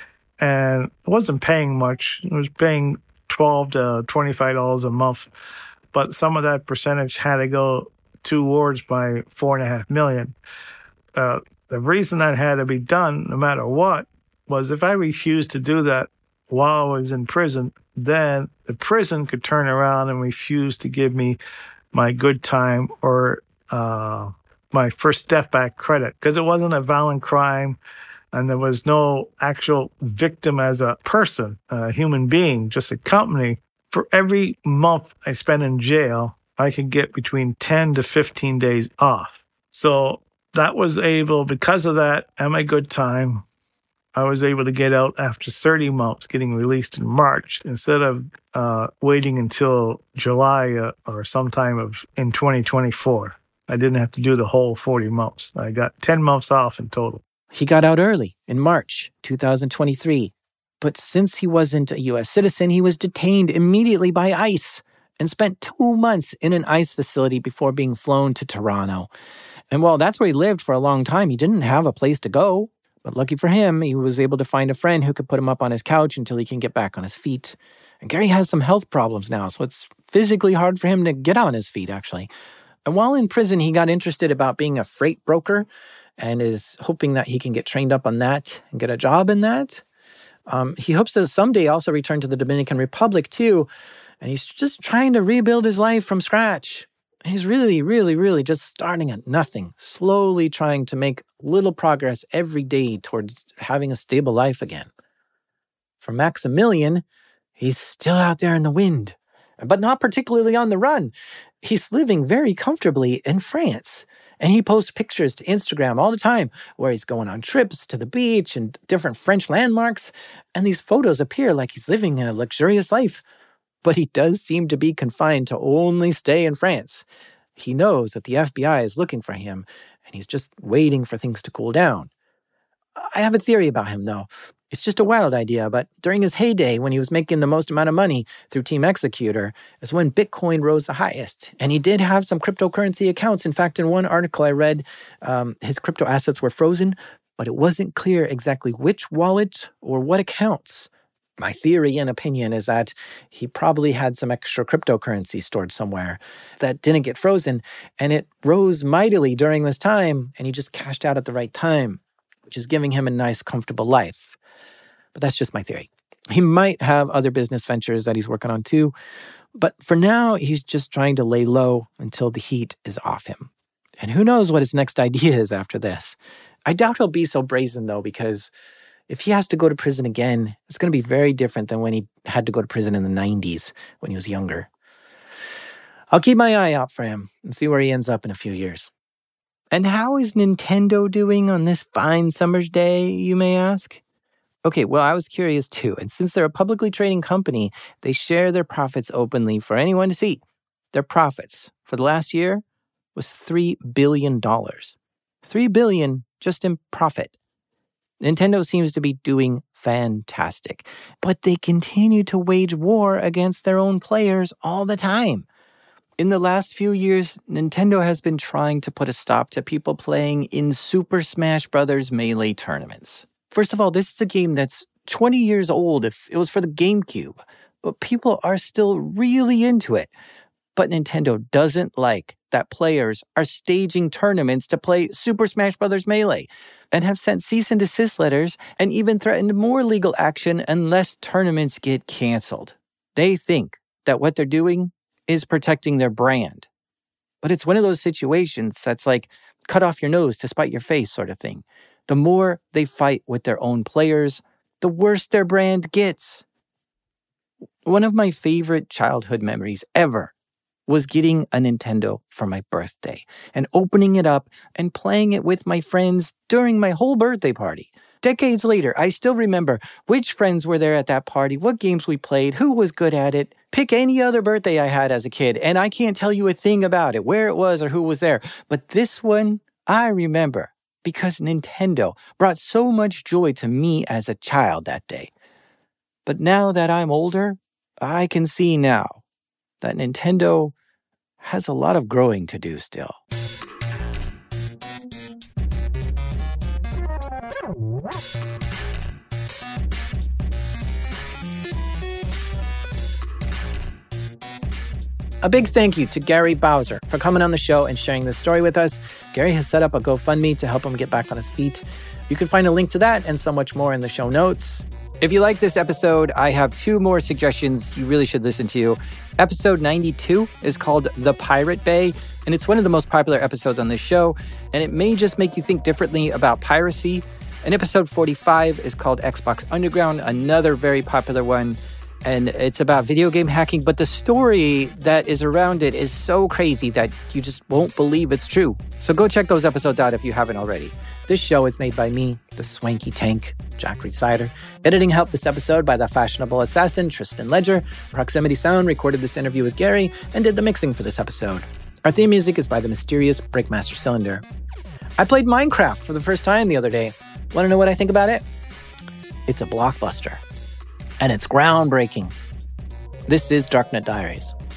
And it wasn't paying much. It was paying twelve to twenty-five dollars a month. But some of that percentage had to go towards my four and a half million. Uh, the reason that had to be done, no matter what, was if I refused to do that while I was in prison, then the prison could turn around and refuse to give me my good time or uh, my first step back credit because it wasn't a violent crime and there was no actual victim as a person, a human being, just a company. For every month I spent in jail, I could get between ten to fifteen days off. So that was able, because of that and my good time, I was able to get out after thirty months, getting released in March, instead of uh, waiting until July uh, or sometime of in twenty twenty-four. I didn't have to do the whole forty months. I got ten months off in total. He got out early in March two thousand twenty-three. But since he wasn't a U S citizen, he was detained immediately by ICE and spent two months in an ICE facility before being flown to Toronto. And while that's where he lived for a long time, he didn't have a place to go. But lucky for him, he was able to find a friend who could put him up on his couch until he can get back on his feet. And Gary has some health problems now, so it's physically hard for him to get on his feet, actually. And while in prison, he got interested about being a freight broker and is hoping that he can get trained up on that and get a job in that. Um, he hopes to someday also return to the Dominican Republic, too. And he's just trying to rebuild his life from scratch. He's really, really, really just starting at nothing, slowly trying to make little progress every day towards having a stable life again. For Maximilian, he's still out there in the wind, but not particularly on the run. He's living very comfortably in France. And he posts pictures to Instagram all the time where he's going on trips to the beach and different French landmarks. And these photos appear like he's living a luxurious life. But he does seem to be confined to only stay in France. He knows that the F B I is looking for him, and and he's just waiting for things to cool down. I have a theory about him, though. It's just a wild idea, but during his heyday, when he was making the most amount of money through Team Executor, is when Bitcoin rose the highest. And he did have some cryptocurrency accounts. In fact, in one article I read, um, his crypto assets were frozen, but it wasn't clear exactly which wallet or what accounts. My theory and opinion is that he probably had some extra cryptocurrency stored somewhere that didn't get frozen, and it rose mightily during this time, and he just cashed out at the right time, which is giving him a nice, comfortable life. But that's just my theory. He might have other business ventures that he's working on too, but for now, he's just trying to lay low until the heat is off him. And who knows what his next idea is after this. I doubt he'll be so brazen, though, because if he has to go to prison again, it's going to be very different than when he had to go to prison in the nineties when he was younger. I'll keep my eye out for him and see where he ends up in a few years. And how is Nintendo doing on this fine summer's day, you may ask? Okay, well, I was curious too, and since they're a publicly trading company, they share their profits openly for anyone to see. Their profits for the last year was three billion dollars. three billion dollars just in profit. Nintendo seems to be doing fantastic, but they continue to wage war against their own players all the time. In the last few years, Nintendo has been trying to put a stop to people playing in Super Smash Bros. Melee tournaments. First of all, this is a game that's twenty years old if it was for the GameCube, but people are still really into it. But Nintendo doesn't like that players are staging tournaments to play Super Smash Bros. Melee and have sent cease and desist letters and even threatened more legal action unless tournaments get canceled. They think that what they're doing is protecting their brand. But it's one of those situations that's like cut off your nose to spite your face sort of thing. The more they fight with their own players, the worse their brand gets. One of my favorite childhood memories ever was getting a Nintendo for my birthday and opening it up and playing it with my friends during my whole birthday party. Decades later, I still remember which friends were there at that party, what games we played, who was good at it. Pick any other birthday I had as a kid, and I can't tell you a thing about it, where it was or who was there. But this one, I remember because Nintendo brought so much joy to me as a child that day. But now that I'm older, I can see now that Nintendo has a lot of growing to do still. A big thank you to Gary Bowser for coming on the show and sharing this story with us. Gary has set up a GoFundMe to help him get back on his feet. You can find a link to that and so much more in the show notes. If you like this episode, I have two more suggestions you really should listen to. Episode ninety-two is called The Pirate Bay, and it's one of the most popular episodes on this show, and it may just make you think differently about piracy. And episode forty-five is called Xbox Underground, another very popular one. And it's about video game hacking, but the story that is around it is so crazy that you just won't believe it's true. So go check those episodes out if you haven't already. This show is made by me, the swanky tank, Jack Reed-Sider. Editing help this episode by the fashionable assassin, Tristan Ledger. Proximity Sound recorded this interview with Gary and did the mixing for this episode. Our theme music is by the mysterious Breakmaster Cylinder. I played Minecraft for the first time the other day. Want to know what I think about it? It's a blockbuster. And it's groundbreaking. This is Darknet Diaries.